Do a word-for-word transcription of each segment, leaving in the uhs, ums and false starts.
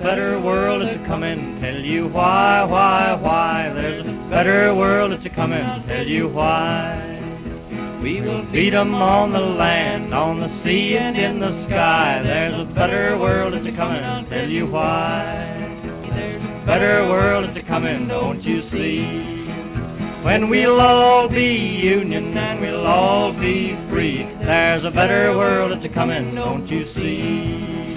better world that's a comin'. Tell you why, why, why. There's a better world that's a comin'. Tell you why. We will feed 'em on the land, on the sea, and in the sky. There's a better world that's a comin'. Tell you why. There's a better world that's a comin', don't you see? When we'll all be union and we'll all be free, there's a better world that's a comin', don't you see?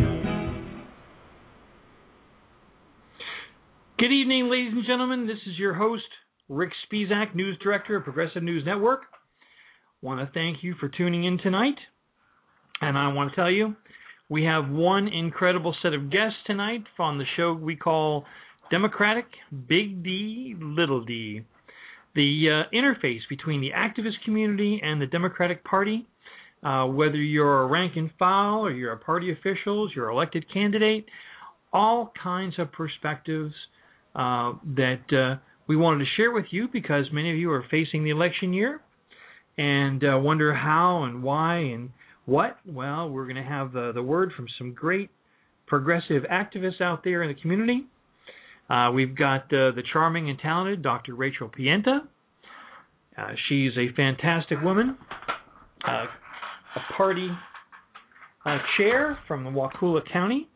Good evening, ladies and gentlemen. This is your host, Rick Spisak, News Director of Progressive News Network. Want to thank you for tuning in tonight. And I want to tell you, we have one incredible set of guests tonight on the show we call Democratic Big D, Little D. The uh, interface between the activist community and the Democratic Party, uh, whether you're a rank and file or you're a party official, you're an elected candidate, all kinds of perspectives uh, that uh, we wanted to share with you because many of you are facing the election year and uh, wonder how and why and what. Well, we're going to have uh, the word from some great progressive activists out there in the community. Uh, we've got uh, the charming and talented Doctor Rachel Pienta. Uh, she's a fantastic woman, uh, a party uh, chair from Wakulla County.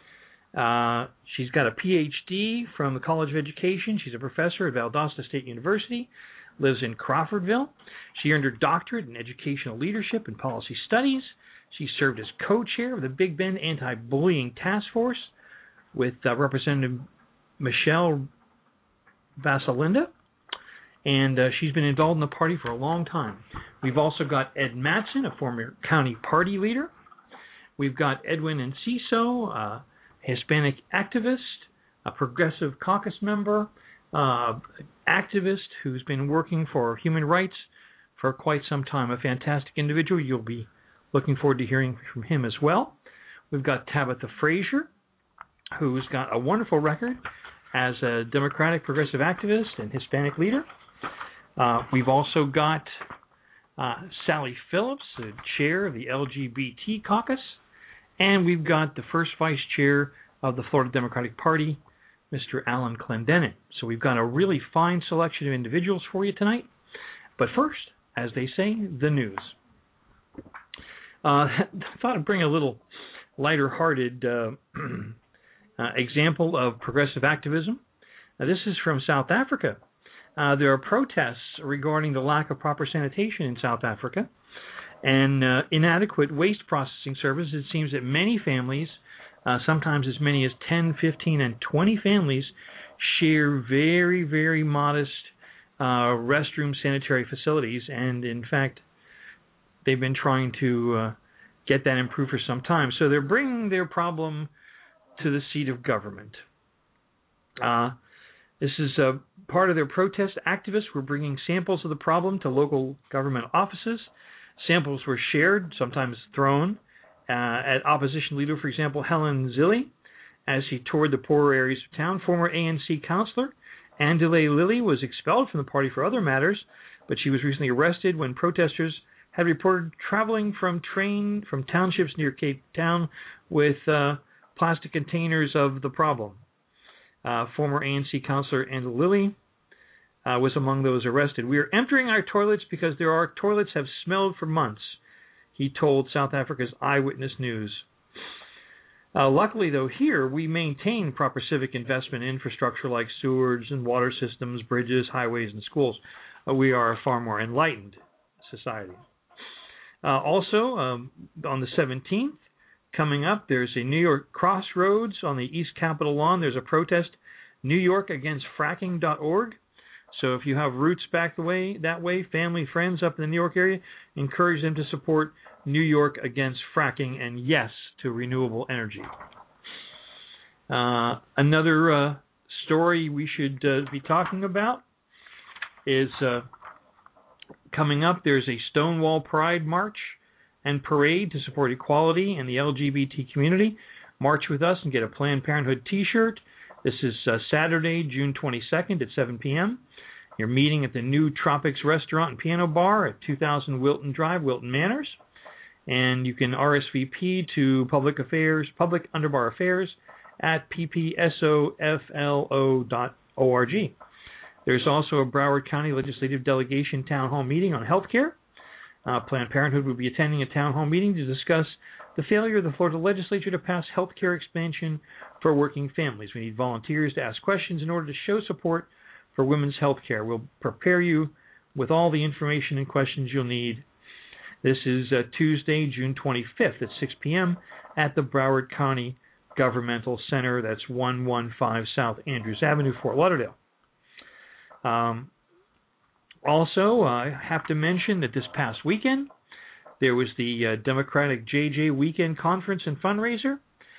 Uh, she's got a P H D from the College of Education. She's a professor at Valdosta State University, lives in Crawfordville. She earned her doctorate in educational leadership and policy studies. She served as co-chair of the Big Bend Anti-Bullying Task Force with uh, Representative Michelle Vasalinda, and uh, she's been involved in the party for a long time. We've also got Ed Mattson, a former county party leader. We've got Edwin Enciso, a Hispanic activist, a progressive caucus member, uh, activist who's been working for human rights for quite some time, a fantastic individual. You'll be looking forward to hearing from him as well. We've got Tabitha Frazier, who's got a wonderful record as a Democratic progressive activist and Hispanic leader. Uh, we've also got uh, Sally Phillips, the chair of the L G B T caucus, and we've got the first vice chair of the Florida Democratic Party, Mister Alan Clendenin. So we've got a really fine selection of individuals for you tonight. But first, as they say, the news. Uh, I thought I'd bring a little lighter-hearted uh, Uh, example of progressive activism. Uh, this is from South Africa. Uh, there are protests regarding the lack of proper sanitation in South Africa and uh, inadequate waste processing services. It seems that many families, uh, sometimes as many as ten, fifteen, and twenty families, share very, very modest uh, restroom sanitary facilities. And in fact, they've been trying to uh, get that improved for some time. So they're bringing their problem to the seat of government. Uh, this is uh, part of their protest. Activists were bringing samples of the problem to local government offices. Samples were shared, sometimes thrown, uh, at opposition leader, for example, Helen Zille, as he toured the poorer areas of town. Former A N C councilor Andile Lilly was expelled from the party for other matters, but she was recently arrested when protesters had reported traveling from train from townships near Cape Town with uh, plastic containers of the problem. Uh, former A N C councilor Andile Lilly uh, was among those arrested. We are emptying our toilets because there are toilets have smelled for months, he told South Africa's Eyewitness News. Uh, luckily, though, here we maintain proper civic investment in infrastructure like sewers and water systems, bridges, highways, and schools. Uh, we are a far more enlightened society. Uh, also, um, on the seventeenth, coming up, there's a New York Crossroads on the East Capitol lawn. There's a protest, New York Against Fracking dot org. So if you have roots back the way that way, family, friends up in the New York area, encourage them to support New York Against Fracking and yes to renewable energy. Uh, another uh, story we should uh, be talking about is uh, coming up. There's a Stonewall Pride March and parade to support equality and the L G B T community. March with us and get a Planned Parenthood t-shirt. This is uh, Saturday, June twenty-second at seven p.m. You're meeting at the new Tropics Restaurant and Piano Bar at two thousand Wilton Drive, Wilton Manors. And you can R S V P to Public Affairs, Public Underbar Affairs at p p s o f l o dot org. There's also a Broward County Legislative Delegation Town Hall meeting on health care. Uh, Planned Parenthood will be attending a town hall meeting to discuss the failure of the Florida legislature to pass health care expansion for working families. We need volunteers to ask questions in order to show support for women's health care. We'll prepare you with all the information and questions you'll need. This is uh, Tuesday, June twenty-fifth at six p.m. at the Broward County Governmental Center. That's one fifteen South Andrews Avenue, Fort Lauderdale. Um, also, I have to mention that this past weekend, there was the uh, Democratic J J Weekend Conference and Fundraiser.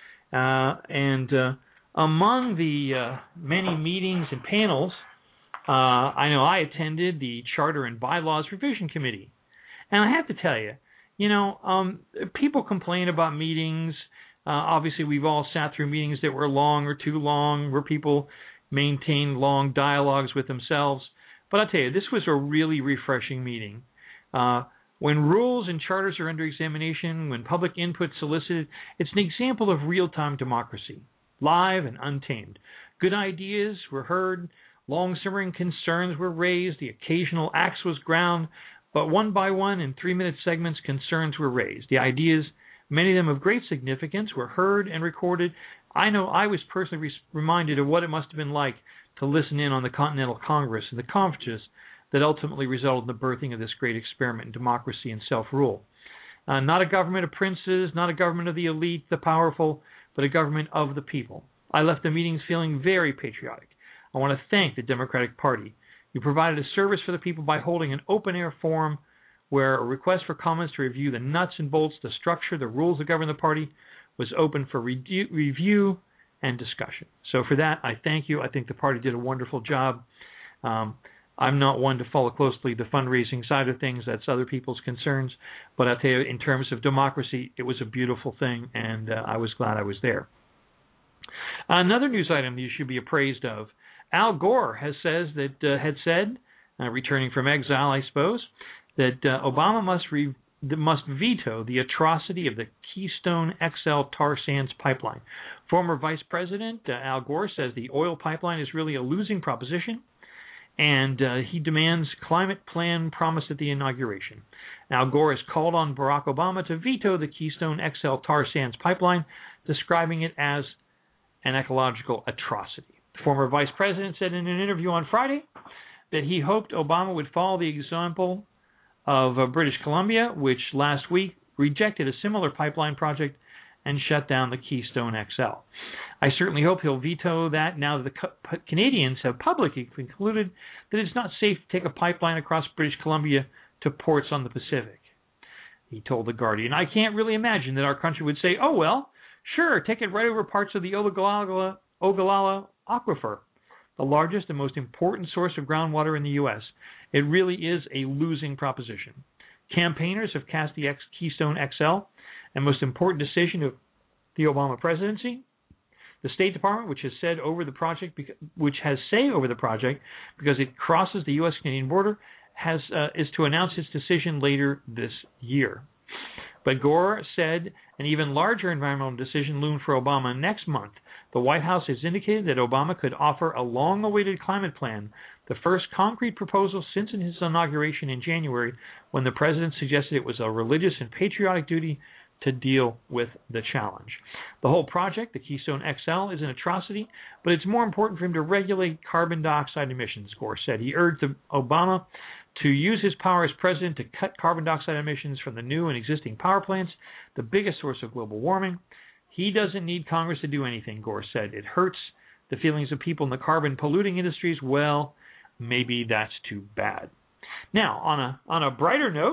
Uh, and uh, among the uh, many meetings and panels, uh, I know I attended the Charter and Bylaws Revision Committee. And I have to tell you, you know, um, people complain about meetings. Uh, obviously, we've all sat through meetings that were long or too long, where people maintained long dialogues with themselves. But I'll tell you, this was a really refreshing meeting. Uh, when rules and charters are under examination, when public input solicited, it's an example of real-time democracy, live and untamed. Good ideas were heard, long-simmering concerns were raised, the occasional axe was ground, but one by one, in three-minute segments, concerns were raised. The ideas, many of them of great significance, were heard and recorded. I know I was personally re- reminded of what it must have been like to listen in on the Continental Congress and the conferences that ultimately resulted in the birthing of this great experiment in democracy and self-rule. Uh, not a government of princes, not a government of the elite, the powerful, but a government of the people. I left the meetings feeling very patriotic. I want to thank the Democratic Party. You provided a service for the people by holding an open-air forum where a request for comments to review the nuts and bolts, the structure, the rules that govern the party was open for re- review and discussion. So for that, I thank you. I think the party did a wonderful job. Um, I'm not one to follow closely the fundraising side of things. That's other people's concerns. But I'll tell you, in terms of democracy, it was a beautiful thing, and uh, I was glad I was there. Another news item you should be appraised of. Al Gore has says that uh, had said, uh, returning from exile, I suppose, that uh, Obama must re- must veto the atrocity of the Keystone X L tar sands pipeline. Former Vice President uh, Al Gore says the oil pipeline is really a losing proposition, and uh, he demands climate plan promised at the inauguration. Al Gore has called on Barack Obama to veto the Keystone X L tar sands pipeline, describing it as an ecological atrocity. The former vice president said in an interview on Friday that he hoped Obama would follow the example of uh, British Columbia, which last week rejected a similar pipeline project and shut down the Keystone X L. I certainly hope he'll veto that now that the co- Canadians have publicly concluded that it's not safe to take a pipeline across British Columbia to ports on the Pacific. He told The Guardian, I can't really imagine that our country would say, oh, well, sure, take it right over parts of the Ogallala, Ogallala Aquifer, the largest and most important source of groundwater in the U S It really is a losing proposition. Campaigners have cast the X- Keystone X L, and most important decision of the Obama presidency. The State Department, which has said over the project, which has say over the project because it crosses the U S Canadian border, has uh, is to announce its decision later this year. But Gore said an even larger environmental decision loomed for Obama next month. The White House has indicated that Obama could offer a long-awaited climate plan, the first concrete proposal since his inauguration in January, when the president suggested it was a religious and patriotic duty to deal with the challenge. The whole project, the Keystone X L, is an atrocity, but it's more important for him to regulate carbon dioxide emissions, Gore said. He urged Obama to use his power as president to cut carbon dioxide emissions from the new and existing power plants, the biggest source of global warming. He doesn't need Congress to do anything, Gore said. It hurts the feelings of people in the carbon-polluting industries. Well, maybe that's too bad. Now, on a on a brighter note,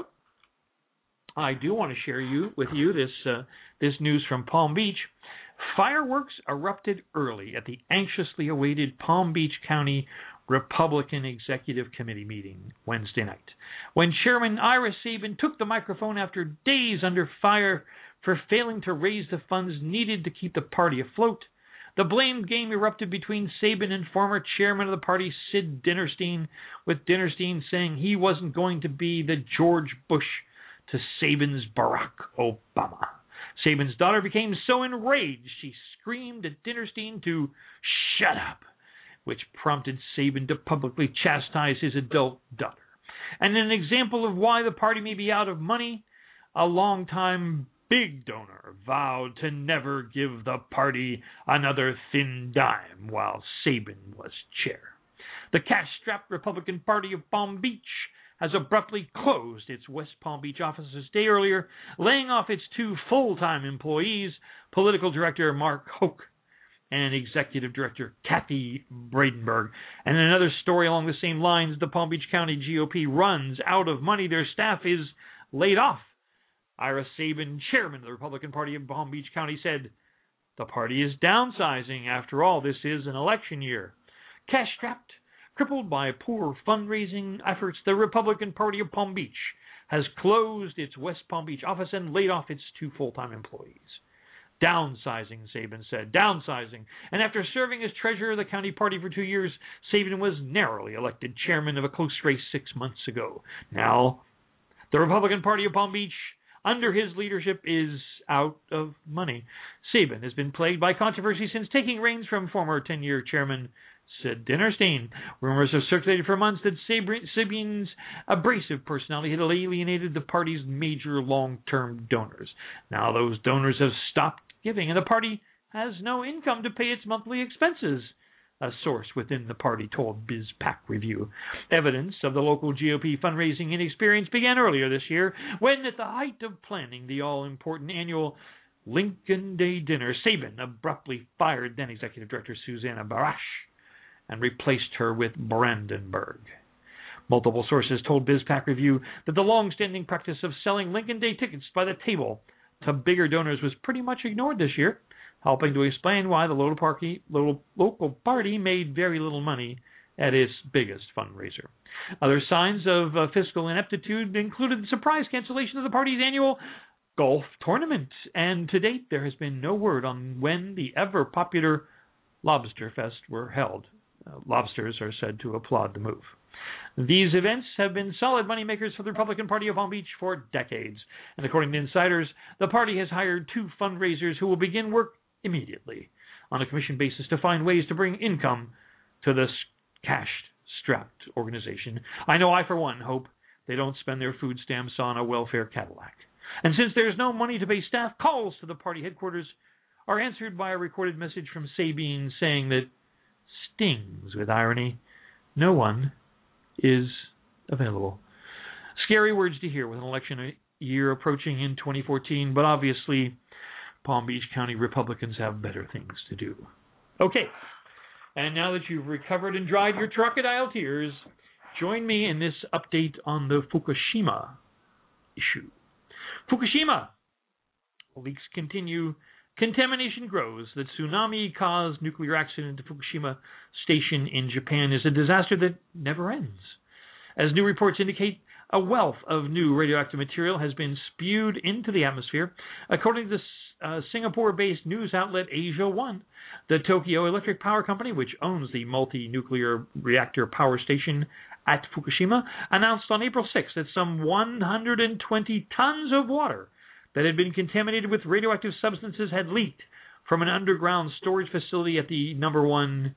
I do want to share you with you this uh, this news from Palm Beach. Fireworks erupted early at the anxiously awaited Palm Beach County Republican Executive Committee meeting Wednesday night, when Chairman Ira Sabin took the microphone after days under fire for failing to raise the funds needed to keep the party afloat. The blame game erupted between Sabin and former chairman of the party, Sid Dinerstein, with Dinerstein saying he wasn't going to be the George Bush to Sabin's Barack Obama. Sabin's daughter became so enraged she screamed at Dinerstein to shut up, which prompted Sabin to publicly chastise his adult daughter. And an example of why the party may be out of money, a longtime big donor vowed to never give the party another thin dime while Sabin was chair. The cash-strapped Republican Party of Palm Beach has abruptly closed its West Palm Beach offices a day earlier, laying off its two full-time employees, political director Mark Hoke and executive director Kathy Bradenberg. And in another story along the same lines, the Palm Beach County G O P runs out of money. Their staff is laid off. Ira Sabin, chairman of the Republican Party of Palm Beach County, said, "The party is downsizing. After all, this is an election year." Cash-strapped, crippled by poor fundraising efforts, the Republican Party of Palm Beach has closed its West Palm Beach office and laid off its two full-time employees. Downsizing, Sabin said. Downsizing. And after serving as treasurer of the county party for two years, Sabin was narrowly elected chairman of a close race six months ago. Now, the Republican Party of Palm Beach, under his leadership, is out of money. Sabin has been plagued by controversy since taking reins from former ten-year chairman Sid Dinerstein. Rumors have circulated for months that Sabin's abrasive personality had alienated the party's major long-term donors. Now those donors have stopped giving, and the party has no income to pay its monthly expenses, a source within the party told BizPac Review. Evidence of the local G O P fundraising inexperience began earlier this year when, at the height of planning the all-important annual Lincoln Day dinner, Sabin abruptly fired then-executive director Susanna Barash and replaced her with Brandenburg. Multiple sources told BizPac Review that the long-standing practice of selling Lincoln Day tickets by the table to bigger donors was pretty much ignored this year, helping to explain why the local party, local party made very little money at its biggest fundraiser. Other signs of uh, fiscal ineptitude included the surprise cancellation of the party's annual golf tournament, and to date there has been no word on when the ever-popular Lobster Fest were held. Uh, lobsters are said to applaud the move. These events have been solid moneymakers for the Republican Party of Palm Beach for decades, and according to insiders, the party has hired two fundraisers who will begin work immediately on a commission basis to find ways to bring income to this cash-strapped organization. I know I, for one, hope they don't spend their food stamps on a welfare Cadillac. And since there's no money to pay staff, calls to the party headquarters are answered by a recorded message from Sabin saying that stings with irony. No one is available. Scary words to hear with an election year approaching in twenty fourteen, but obviously Palm Beach County Republicans have better things to do. Okay, and now that you've recovered and dried your crocodile tears, join me in this update on the Fukushima issue. Fukushima. Leaks continue. Contamination grows. The tsunami-caused nuclear accident at Fukushima Station in Japan is a disaster that never ends. As new reports indicate, a wealth of new radioactive material has been spewed into the atmosphere. According to the uh, Singapore-based news outlet Asia One, the Tokyo Electric Power Company, which owns the multi-nuclear reactor power station at Fukushima, announced on April sixth that some one hundred twenty tons of water that had been contaminated with radioactive substances had leaked from an underground storage facility at the number one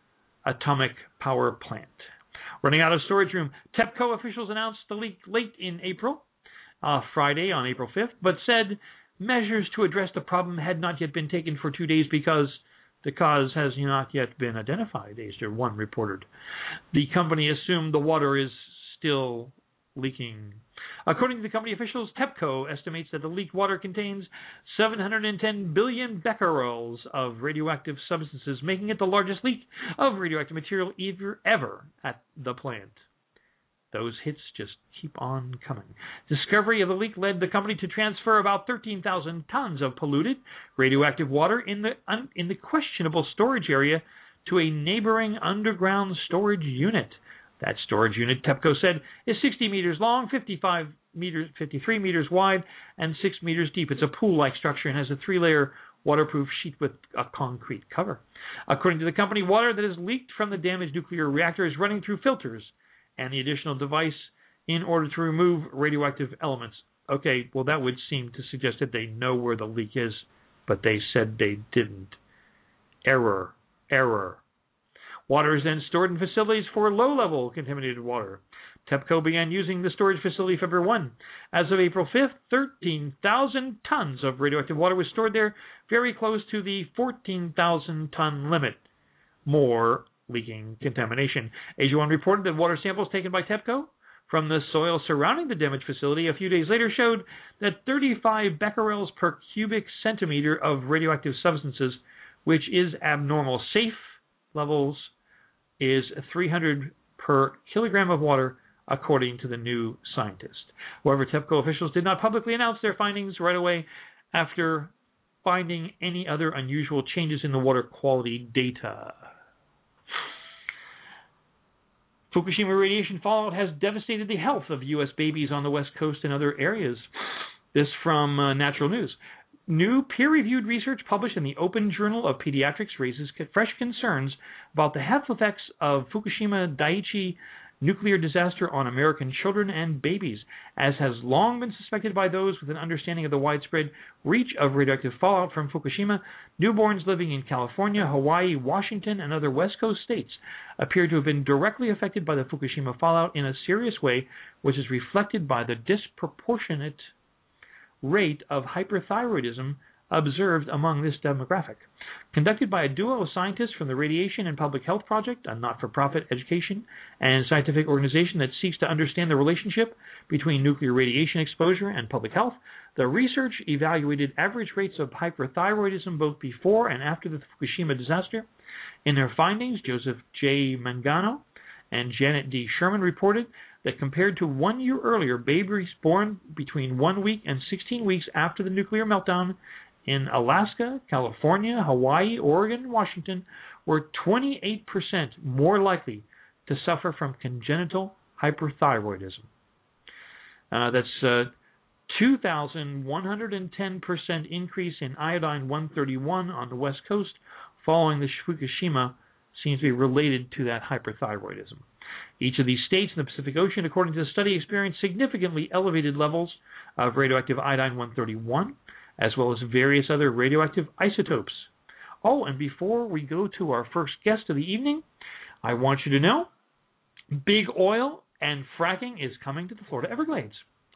atomic power plant. Running out of storage room, TEPCO officials announced the leak late in April, uh, Friday on April fifth, but said measures to address the problem had not yet been taken for two days because the cause has not yet been identified, Asia One reported. The company assumed the water is still leaking. According to the company officials, TEPCO estimates that the leaked water contains seven hundred ten billion becquerels of radioactive substances, making it the largest leak of radioactive material ever, ever at the plant. Those hits just keep on coming. Discovery of the leak led the company to transfer about thirteen thousand tons of polluted radioactive water in the un, in the questionable storage area to a neighboring underground storage unit. That storage unit, TEPCO said, is sixty meters long, fifty-five meters, fifty-three meters wide, and six meters deep. It's a pool-like structure and has a three-layer waterproof sheet with a concrete cover. According to the company, water that has leaked from the damaged nuclear reactor is running through filters and the additional device in order to remove radioactive elements Okay, well, that would seem to suggest that they know where the leak is, but they said they didn't. Error. Error. Water is then stored in facilities for low-level contaminated water. TEPCO began using the storage facility February first. As of April fifth, thirteen thousand tons of radioactive water was stored there, very close to the fourteen thousand ton limit. More leaking contamination. Asia one reported that water samples taken by TEPCO from the soil surrounding the damaged facility a few days later showed that thirty-five becquerels per cubic centimeter of radioactive substances, which is abnormal. Safe levels is three hundred per kilogram of water, according to the New Scientist. However, TEPCO officials did not publicly announce their findings right away after finding any other unusual changes in the water quality data. Fukushima radiation fallout has devastated the health of U S babies on the West Coast and other areas. This from uh, Natural News. New peer-reviewed research published in the Open Journal of Pediatrics raises fresh concerns about the health effects of Fukushima Daiichi nuclear disaster on American children and babies, as has long been suspected by those with an understanding of the widespread reach of radioactive fallout from Fukushima. Newborns living in California, Hawaii, Washington, and other West Coast states appear to have been directly affected by the Fukushima fallout in a serious way, which is reflected by the disproportionate rate of hyperthyroidism observed among this demographic. Conducted by a duo of scientists from the Radiation and Public Health Project, a not-for-profit education and scientific organization that seeks to understand the relationship between nuclear radiation exposure and public health, the research evaluated average rates of hyperthyroidism both before and after the Fukushima disaster. In their findings, Joseph J. Mangano and Janet D. Sherman reported that compared to one year earlier, babies born between one week and sixteen weeks after the nuclear meltdown in Alaska, California, Hawaii, Oregon, and Washington were twenty-eight percent more likely to suffer from congenital hyperthyroidism. Uh, that's a two thousand one hundred ten percent increase in iodine one thirty-one on the West Coast following the Fukushima seems to be related to that hyperthyroidism. Each of these states in the Pacific Ocean, according to the study, experienced significantly elevated levels of radioactive iodine one thirty-one, as well as various other radioactive isotopes. Oh, and before we go to our first guest of the evening, I want you to know, big oil and fracking is coming to the Florida Everglades.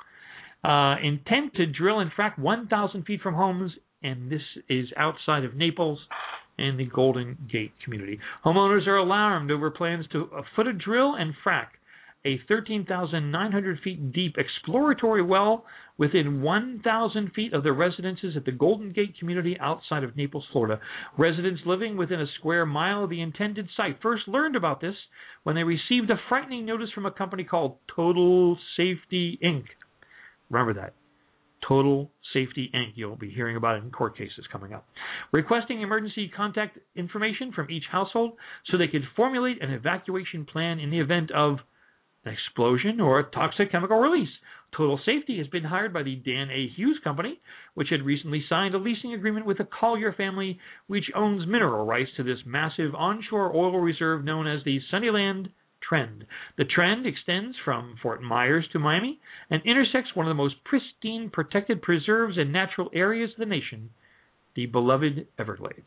Uh, intent to drill and frack one thousand feet from homes, and this is outside of Naples and the Golden Gate community. Homeowners are alarmed over plans to foot a drill and frack a thirteen thousand nine hundred feet deep exploratory well within one thousand feet of the residences at the Golden Gate community outside of Naples, Florida. Residents living within a square mile of the intended site first learned about this when they received a frightening notice from a company called Total Safety Incorporated. Remember that. Total Safety Incorporated. You'll be hearing about it in court cases coming up. Requesting emergency contact information from each household so they could formulate an evacuation plan in the event of an explosion or a toxic chemical release. Total Safety has been hired by the Dan A. Hughes Company, which had recently signed a leasing agreement with the Collier family, which owns mineral rights to this massive onshore oil reserve known as the Sunnyland Trend. The trend extends from Fort Myers to Miami and intersects one of the most pristine protected preserves and natural areas of the nation, the beloved Everglades.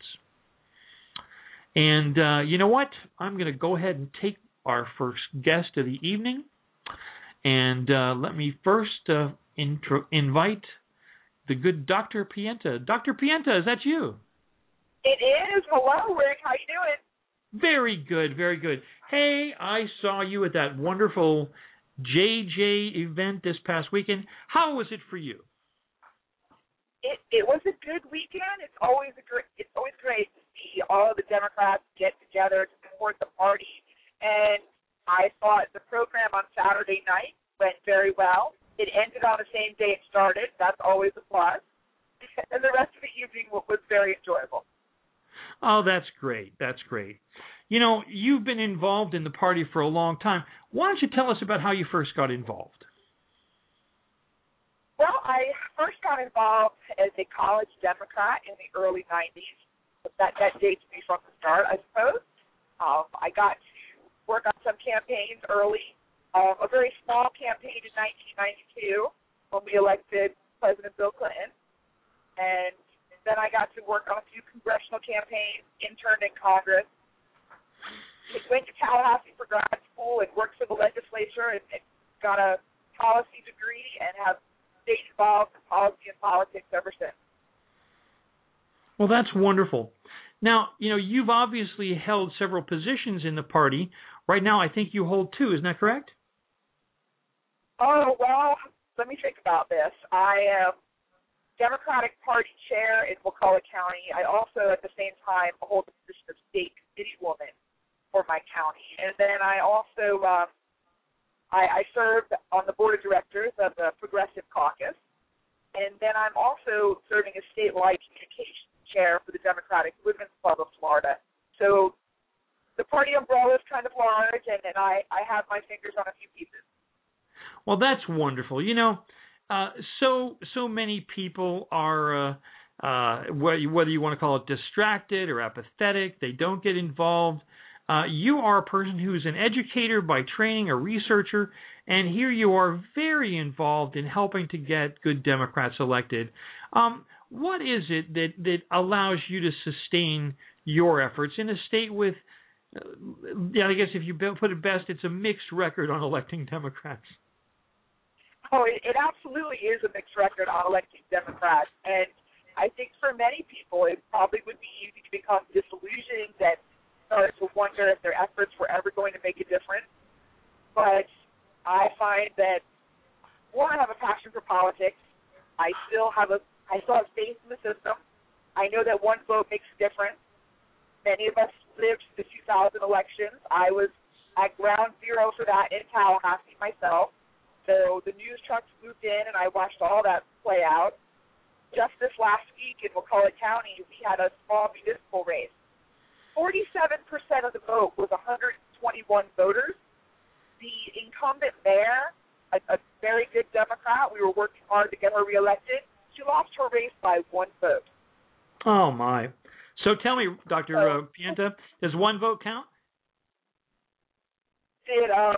And uh, you know what? I'm going to go ahead and take our first guest of the evening. And uh, let me first uh, intro- invite the good Doctor Pienta. Doctor Pienta, is that you? It is. Hello, Rick. How you doing? Very good, very good. Hey, I saw you at that wonderful J J event this past weekend. How was it for you? It it was a good weekend. It's always a great. It's always great to see all of the Democrats get together to support the party. And I thought the program on Saturday night went very well. It ended on the same day it started. That's always a plus. And the rest of the evening was very enjoyable. Oh, that's great. That's great. You know, you've been involved in the party for a long time. Why don't you tell us about how you first got involved? Well, I first got involved as a college Democrat in the early nineties. That, that dates me from the start, I suppose. Um, I got to work on some campaigns early. Um, a very small campaign in nineteen ninety-two when we elected President Bill Clinton. And then I got to work on a few congressional campaigns, interned in Congress, went to Tallahassee for grad school and worked for the legislature and, and got a policy degree and have stayed involved in policy and politics ever since. Well, that's wonderful. Now, you know, you've obviously held several positions in the party. Right now, I think you hold two. Isn't that correct? Oh, well, let me think about this. I am Democratic Party chair in Wakulla County. I also, at the same time, hold the position of state committee woman for my county. And then I also, um, I, I serve on the board of directors of the Progressive Caucus. And then I'm also serving as statewide communications chair for the Democratic Women's Club of Florida. So the party umbrella is kind of large, and, and I, I have my fingers on a few pieces. Well, that's wonderful. You know, uh, so so many people are, uh, uh, whether you want to call it distracted or apathetic, they don't get involved. Uh, you are a person who's an educator by training, a researcher, and here you are very involved in helping to get good Democrats elected. Um, what is it that, that allows you to sustain your efforts in a state with, uh, yeah, I guess if you put it best, it's a mixed record on electing Democrats? Oh, it, it absolutely is a mixed record on electing Democrats. And I think for many people, it probably would be easy to become disillusioned and start to wonder if their efforts were ever going to make a difference. But I find that, one, I have a passion for politics. I still have a I still have faith in the system. I know that one vote makes a difference. Many of us lived the two thousand elections. I was at ground zero for that in Tallahassee myself. So the news trucks moved in, and I watched all that play out. Just this last week in Wakulla County, we had a small municipal race. forty-seven percent of the vote was one hundred twenty-one voters. The incumbent mayor, a, a very good Democrat, we were working hard to get her reelected. She lost her race by one vote. Oh, my. So tell me, Doctor So, uh, Pienta, does one vote count? Did, um,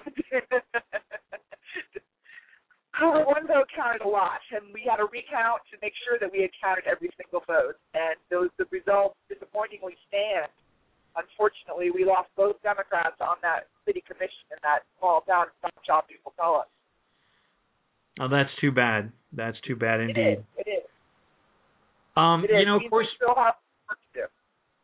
Her one vote counted a lot, and we had a recount to make sure that we had counted every single vote. And those the results disappointingly stand. Unfortunately, we lost both Democrats on that city commission in that small town of Shopee, Wakulla. Oh, that's too bad. That's too bad indeed. It is. It is. Um, it is. You know, we of course. still have work to do.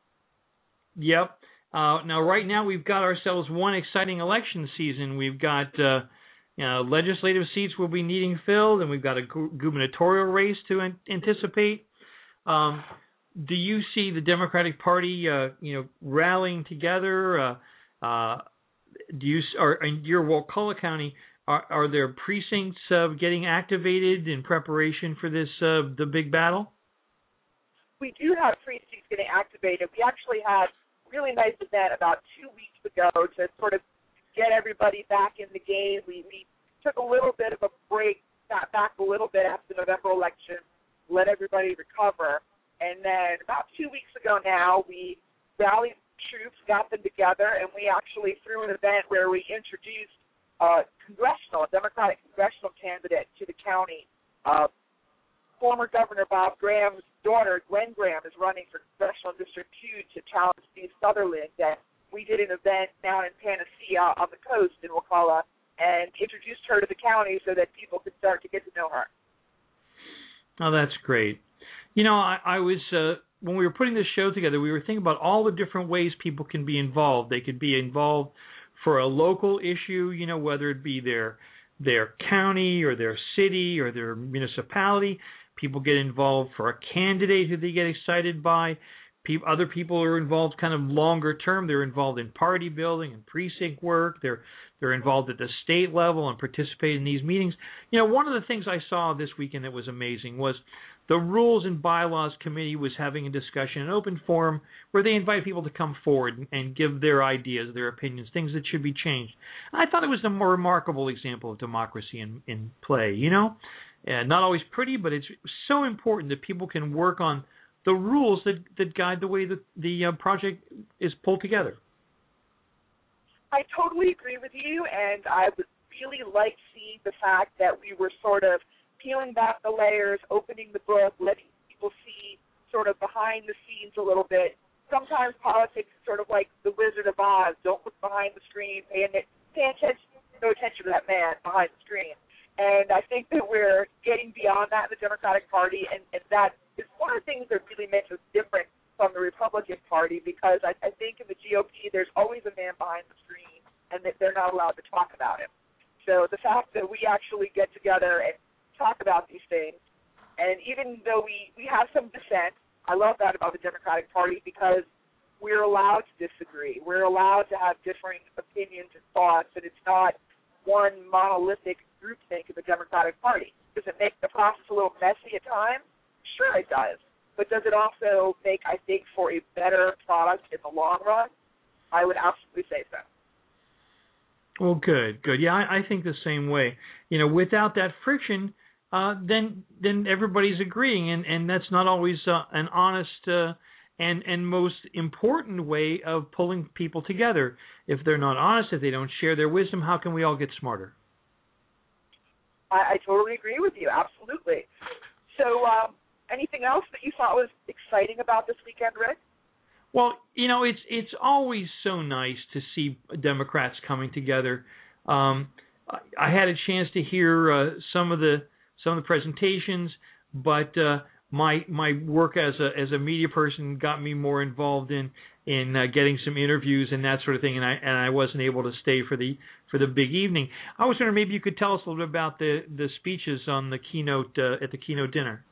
Yep. Uh, now, right now, we've got ourselves one exciting election season. We've got uh, you know, legislative seats we'll be needing filled, and we've got a gu- gubernatorial race to an- anticipate. Um, do you see the Democratic Party, uh, you know, rallying together? Uh, uh, do you, or in your Wakulla County, are, are there precincts uh, getting activated in preparation for this uh, the big battle? We do have precincts getting activated. We actually had a really nice event about two weeks ago to sort of get everybody back in the game. We, we took a little bit of a break, got back a little bit after the November election, let everybody recover. And then about two weeks ago now, we rallied troops, got them together, and we actually threw an event where we introduced a congressional, a Democratic congressional candidate to the county. Uh, former Governor Bob Graham's daughter, Gwen Graham, is running for Congressional District two to challenge Steve Sutherland. And we did an event down in Panacea on the coast in Wakulla and introduced her to the county so that people could start to get to know her. Oh, that's great. You know, I, I was, uh, when we were putting this show together, we were thinking about all the different ways people can be involved. They could be involved for a local issue, you know, whether it be their their county or their city or their municipality. People get involved for a candidate who they get excited by. People, other people are involved kind of longer term. They're involved in party building and precinct work. They're they're involved at the state level and participate in these meetings. You know, one of the things I saw this weekend that was amazing was the Rules and Bylaws Committee was having a discussion, an open forum, where they invite people to come forward and, and give their ideas, their opinions, things that should be changed. I thought it was a more remarkable example of democracy in, in play, you know? Uh, not always pretty, but it's so important that people can work on the rules that, that guide the way that the uh, project is pulled together. I totally agree with you, and I would really like seeing the fact that we were sort of peeling back the layers, opening the book, letting people see sort of behind the scenes a little bit. Sometimes politics is sort of like the Wizard of Oz. Don't look behind the screen. Pay, pay attention, no attention to that man behind the screen. And I think that we're getting beyond that in the Democratic Party, and, and that is one of the things that really makes us different from the Republican Party, because I, I think in the G O P there's always a man behind the screen, and that they're not allowed to talk about it. So the fact that we actually get together and talk about these things, and even though we, we have some dissent, I love that about the Democratic Party, because we're allowed to disagree. We're allowed to have differing opinions and thoughts, and it's not one monolithic groupthink in the Democratic Party. Does it make the process a little messy at times? Sure it does. But does it also make, I think, for a better product in the long run? I would absolutely say so. Well, good, good. Yeah, I, I think the same way. You know, without that friction, uh, then then everybody's agreeing, and, and that's not always uh, an honest uh, and and most important way of pulling people together. If they're not honest, if they don't share their wisdom, how can we all get smarter? I, I totally agree with you, absolutely. So, um, anything else that you thought was exciting about this weekend, Rick? Well, you know, it's it's always so nice to see Democrats coming together. Um, I, I had a chance to hear uh, some of the some of the presentations, but uh, my my work as a as a media person got me more involved in in uh, getting some interviews and that sort of thing, and I and I wasn't able to stay for the for the big evening. I was wondering maybe you could tell us a little bit about the the speeches on the keynote uh, at the keynote dinner.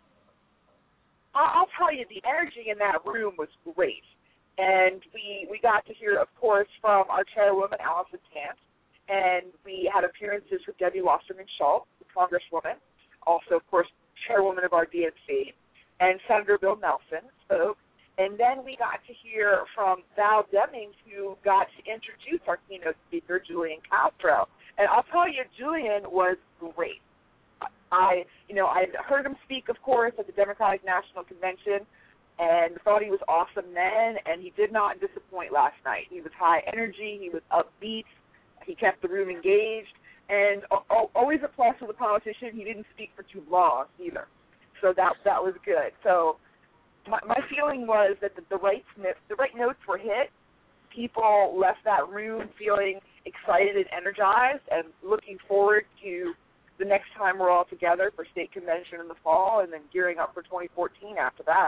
I'll tell you, the energy in that room was great. And we, we got to hear, of course, from our chairwoman, Allison Tant, and we had appearances from Debbie Wasserman Schultz, the congresswoman, also, of course, chairwoman of our D N C, and Senator Bill Nelson spoke. And then we got to hear from Val Demings, who got to introduce our keynote speaker, Julian Castro. And I'll tell you, Julian was great. I, you know, I heard him speak, of course, at the Democratic National Convention, and thought he was awesome then, and he did not disappoint last night. He was high energy, he was upbeat, he kept the room engaged, and always a plus with a politician, he didn't speak for too long either. So that that was good. So my, my feeling was that the, the right the right notes were hit. People left that room feeling excited and energized, and looking forward to the next time we're all together for state convention in the fall, and then gearing up for twenty fourteen after that.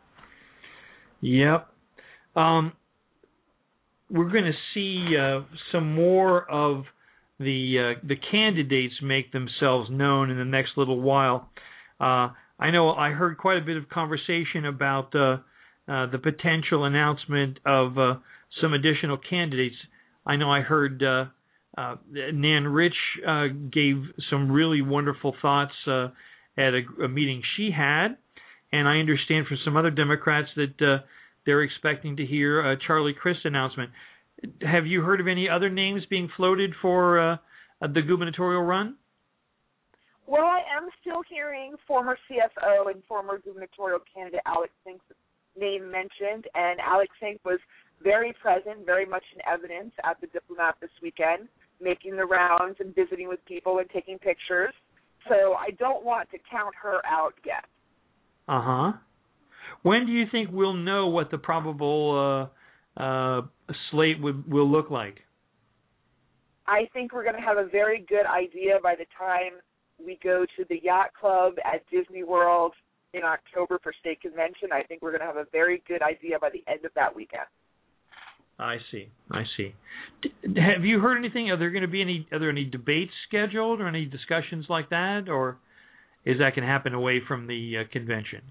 Yep. Um, we're going to see uh, some more of the uh, the candidates make themselves known in the next little while. Uh, I know I heard quite a bit of conversation about uh, uh, the potential announcement of uh, some additional candidates. I know I heard uh, uh, Nan Rich uh, gave some really wonderful thoughts uh, at a, a meeting she had, and I understand from some other Democrats that uh, they're expecting to hear a Charlie Crist announcement. Have you heard of any other names being floated for uh, the gubernatorial run? Well, I am still hearing former C F O and former gubernatorial candidate Alex Sink's name mentioned, and Alex Sink was very present, very much in evidence at the Diplomat this weekend, making the rounds and visiting with people and taking pictures. So I don't want to count her out yet. Uh-huh. When do you think we'll know what the probable uh, uh, slate would, will look like? I think we're going to have a very good idea by the time we go to the Yacht Club at Disney World in October for state convention. I think we're going to have a very good idea by the end of that weekend. I see. I see. D- have you heard anything? Are there going to be any? Are there any debates scheduled or any discussions like that, or is that going to happen away from the uh, convention?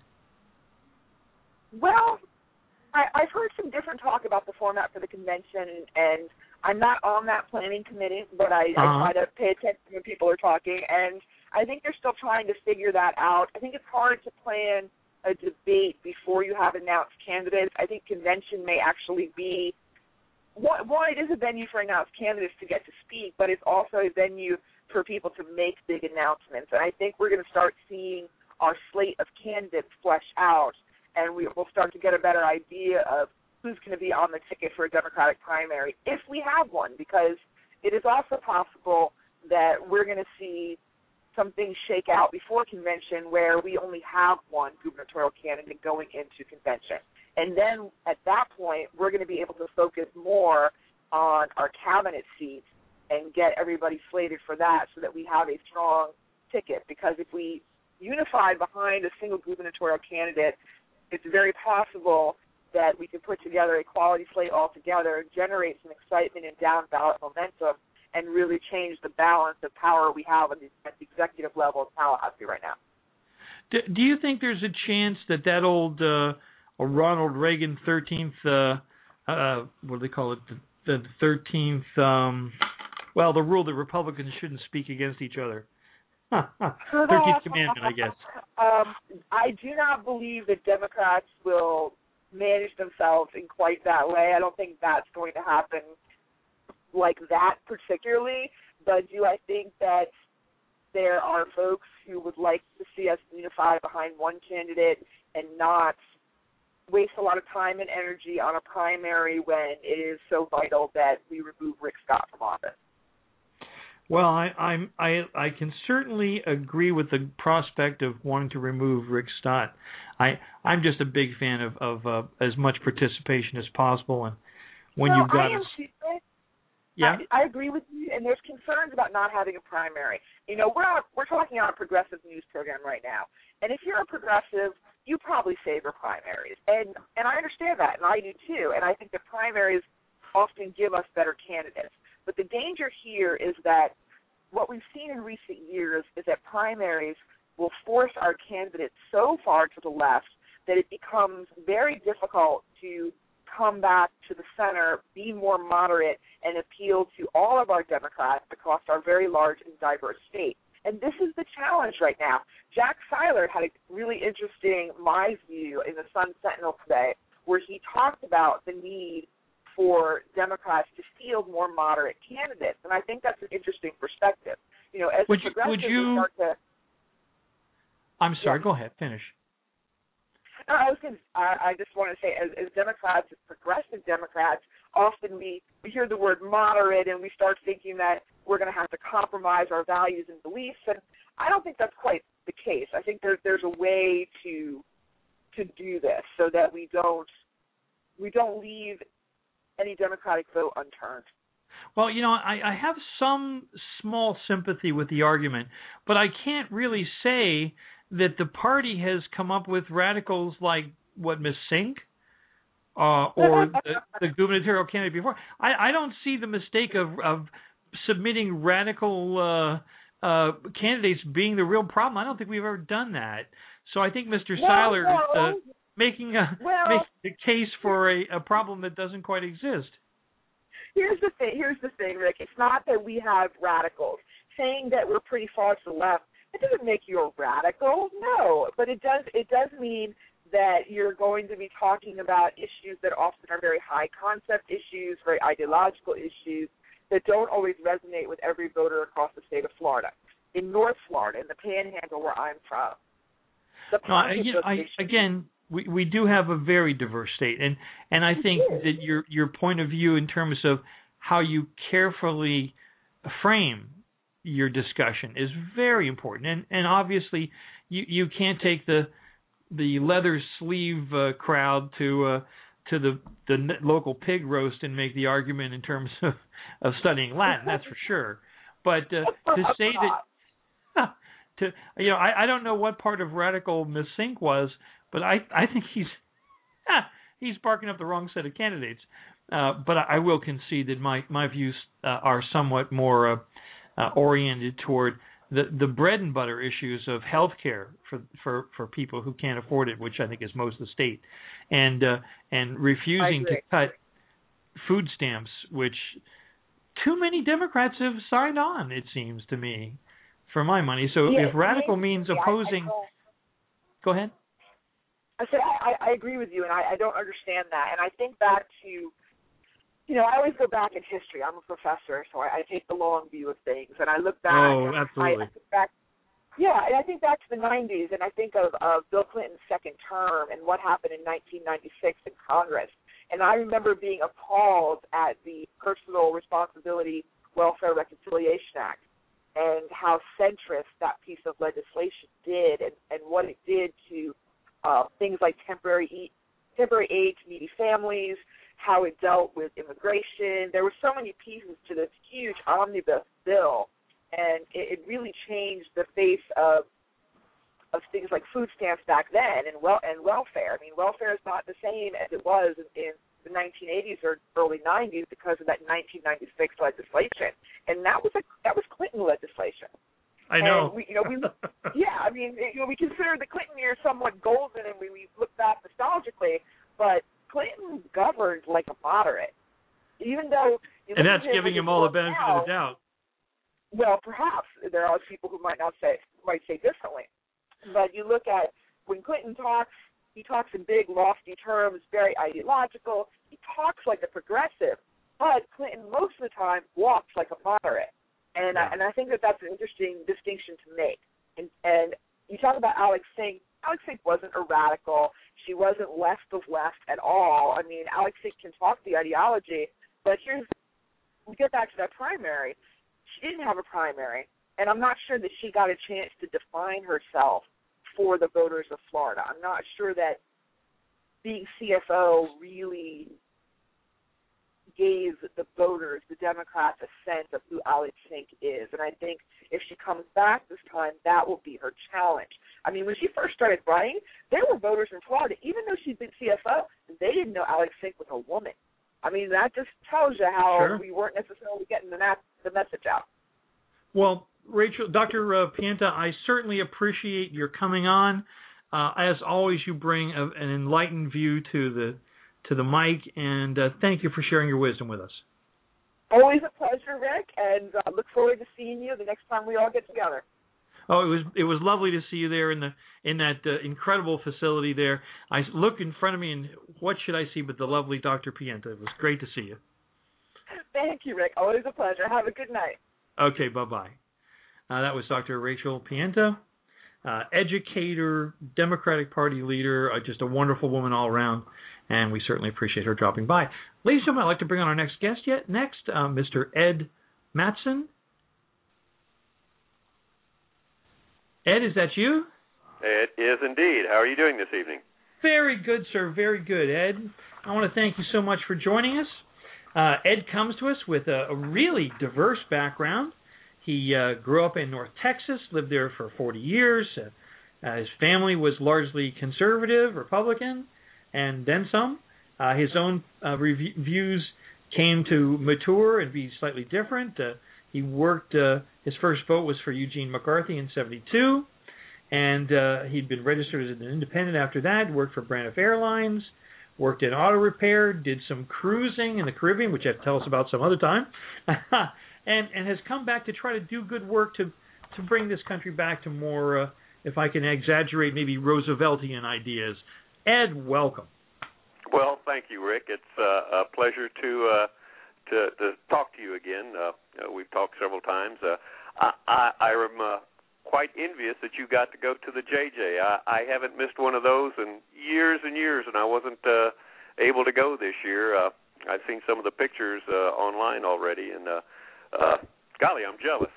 Well, I, I've heard some different talk about the format for the convention, and I'm not on that planning committee, but I, uh-huh. I try to pay attention when people are talking, and I think they're still trying to figure that out. I think it's hard to plan a debate before you have announced candidates. I think convention may actually be One, one, it is a venue for announced candidates to get to speak, but it's also a venue for people to make big announcements. And I think we're going to start seeing our slate of candidates flesh out, and we will start to get a better idea of who's going to be on the ticket for a Democratic primary, if we have one, because it is also possible that we're going to see some things shake out before convention where we only have one gubernatorial candidate going into convention. And then at that point, we're going to be able to focus more on our cabinet seats and get everybody slated for that so that we have a strong ticket. Because if we unify behind a single gubernatorial candidate, it's very possible that we can put together a quality slate altogether, generate some excitement and down ballot momentum, and really change the balance of power we have at the, at the executive level in Tallahassee right now. Do, do you think there's a chance that that old uh, Ronald Reagan thirteenth, uh, uh, what do they call it, the, the thirteenth, um, well, the rule that Republicans shouldn't speak against each other? thirteenth Commandment, I guess. Um, I do not believe that Democrats will manage themselves in quite that way. I don't think that's going to happen like that particularly, but do I think that there are folks who would like to see us unify behind one candidate and not waste a lot of time and energy on a primary when it is so vital that we remove Rick Scott from office? Well, I, I'm I I can certainly agree with the prospect of wanting to remove Rick Scott. I I'm just a big fan of of uh, as much participation as possible, and when well, you've got I am a, too. yeah, I, I agree with you, and there's concerns about not having a primary. You know, we're on, we're talking on a progressive news program right now, and if you're a progressive, you probably favor primaries, and and I understand that, and I do too, and I think that primaries often give us better candidates. But the danger here is that what we've seen in recent years is that primaries will force our candidates so far to the left that it becomes very difficult to come back to the center, be more moderate, and appeal to all of our Democrats across our very large and diverse state. And this is the challenge right now. Jack Seiler had a really interesting My View in the Sun Sentinel today where he talked about the need for Democrats to field more moderate candidates, and I think that's an interesting perspective. You know, as would the you, progressives would you, start to. I'm sorry. Yeah. Go ahead. Finish. No, I was going to. I, I just want to say, as, as Democrats, as progressive Democrats, often we, we hear the word moderate, and we start thinking that we're going to have to compromise our values and beliefs, and I don't think that's quite the case. I think there, there's a way to to do this so that we don't we don't leave any Democratic vote unturned. Well, you know, I, I have some small sympathy with the argument, but I can't really say that the party has come up with radicals like, what, Miss Sink? Uh, or the, the gubernatorial candidate before. I, I don't see the mistake of, of submitting radical uh, uh, candidates being the real problem. I don't think we've ever done that. So I think Mister No, Seiler no. is uh, making a Well, making a case for a, a problem that doesn't quite exist. Here's the thing. Here's the thing, Rick. It's not that we have radicals. Saying that we're pretty far to the left, it doesn't make you a radical. No, but it does. It does mean that you're going to be talking about issues that often are very high concept issues, very ideological issues that don't always resonate with every voter across the state of Florida. In North Florida, in the Panhandle where I'm from, the no, I, you know, I, again, we, we do have a very diverse state, and, and I think that your your point of view in terms of how you carefully frame your discussion is very important, and and obviously you, you can't take the the leather sleeve uh, crowd to uh, to the the local pig roast and make the argument in terms of, of studying Latin. That's for sure. But uh, to say that, to you know, I, I don't know what part of radical Miss Sink was, but I I think he's he's barking up the wrong set of candidates. Uh, but I, I will concede that my my views uh, are somewhat more uh, uh, oriented toward the the bread and butter issues of health care for, for, for people who can't afford it, which I think is most of the state, and uh, and refusing to cut food stamps, which too many Democrats have signed on, it seems to me, for my money. So yeah, if radical yeah, means yeah, opposing, I, I go ahead. I said I, I agree with you, and I, I don't understand that. And I think back to, you know, I always go back in history. I'm a professor, so I, I take the long view of things, and I look back. Oh, and absolutely. I, I think back, yeah, and I think back to the nineties, and I think of, of Bill Clinton's second term and what happened in nineteen ninety-six in Congress. And I remember being appalled at the Personal Responsibility Welfare Reconciliation Act. and how centrist that piece of legislation did, and, and what it did to uh, things like temporary e- temporary aid to needy families, how it dealt with immigration. There were so many pieces to this huge omnibus bill, and it, it really changed the face of of things like food stamps back then and well and welfare. I mean, welfare is not the same as it was in, in the nineteen eighties or early nineties because of that nineteen ninety-six legislation, and that was a that was Clinton legislation. I know. And we, you know, we yeah. I mean, you know, we consider the Clinton years somewhat golden, and we, we look back nostalgically, but Clinton governed like a moderate, even though. You and that's giving him all the benefit now, of the doubt. Well, perhaps there are people who might not say might say differently. But you look at when Clinton talks, he talks in big, lofty terms, very ideological. He talks like a progressive, but Clinton most of the time walks like a moderate. And yeah. I, and I think that that's an interesting distinction to make. And, and you talk about Alex Sink. Alex Sink wasn't a radical. She wasn't left of left at all. I mean, Alex Sink can talk the ideology, but here's we get back to that primary. She didn't have a primary. And I'm not sure that she got a chance to define herself for the voters of Florida. I'm not sure that being C F O really gave the voters, the Democrats, a sense of who Alex Sink is. And I think if she comes back this time, that will be her challenge. I mean, when she first started running, there were voters in Florida, even though she'd been C F O, they didn't know Alex Sink was a woman. I mean, that just tells you how sure. we weren't necessarily getting the, the message out. Well, Rachel, Doctor Uh, Pienta, I certainly appreciate your coming on. Uh, as always, you bring a, an enlightened view to the to the mic, and uh, thank you for sharing your wisdom with us. Always a pleasure, Rick, and uh, look forward to seeing you the next time we all get together. Oh, it was it was lovely to see you there in the in that uh, incredible facility there. I look in front of me, and what should I see but the lovely Doctor Pienta? It was great to see you. Thank you, Rick. Always a pleasure. Have a good night. Okay, bye-bye. Uh, that was Doctor Rachel Pienta, uh, educator, Democratic Party leader, uh, just a wonderful woman all around, and we certainly appreciate her dropping by. Ladies and gentlemen, I'd like to bring on our next guest yet. Next, uh, Mister Ed Matson. Ed, is that you? It is indeed. How are you doing this evening? Very good, sir. Very good, Ed. I want to thank you so much for joining us. Uh, Ed comes to us with a, a really diverse background. He uh, grew up in North Texas, lived there for forty years. Uh, uh, his family was largely conservative, Republican, and then some. Uh, his own uh, rev- views came to mature and be slightly different. Uh, he worked, uh, his first vote was for Eugene McCarthy in seventy-two, and uh, he'd been registered as an independent after that, worked for Braniff Airlines, worked in auto repair, did some cruising in the Caribbean, which you have to tell us about some other time, and and has come back to try to do good work to to bring this country back to more, uh, if I can exaggerate, maybe Rooseveltian ideas. Ed, welcome. Well, thank you, Rick. It's uh, a pleasure to uh, to to talk to you again. Uh, uh, we've talked several times. Uh, I, I, I am uh, quite envious that you got to go to the J J. I, I haven't missed one of those in years and years, and I wasn't uh, able to go this year. Uh, I've seen some of the pictures uh, online already, and uh, uh, golly, I'm jealous.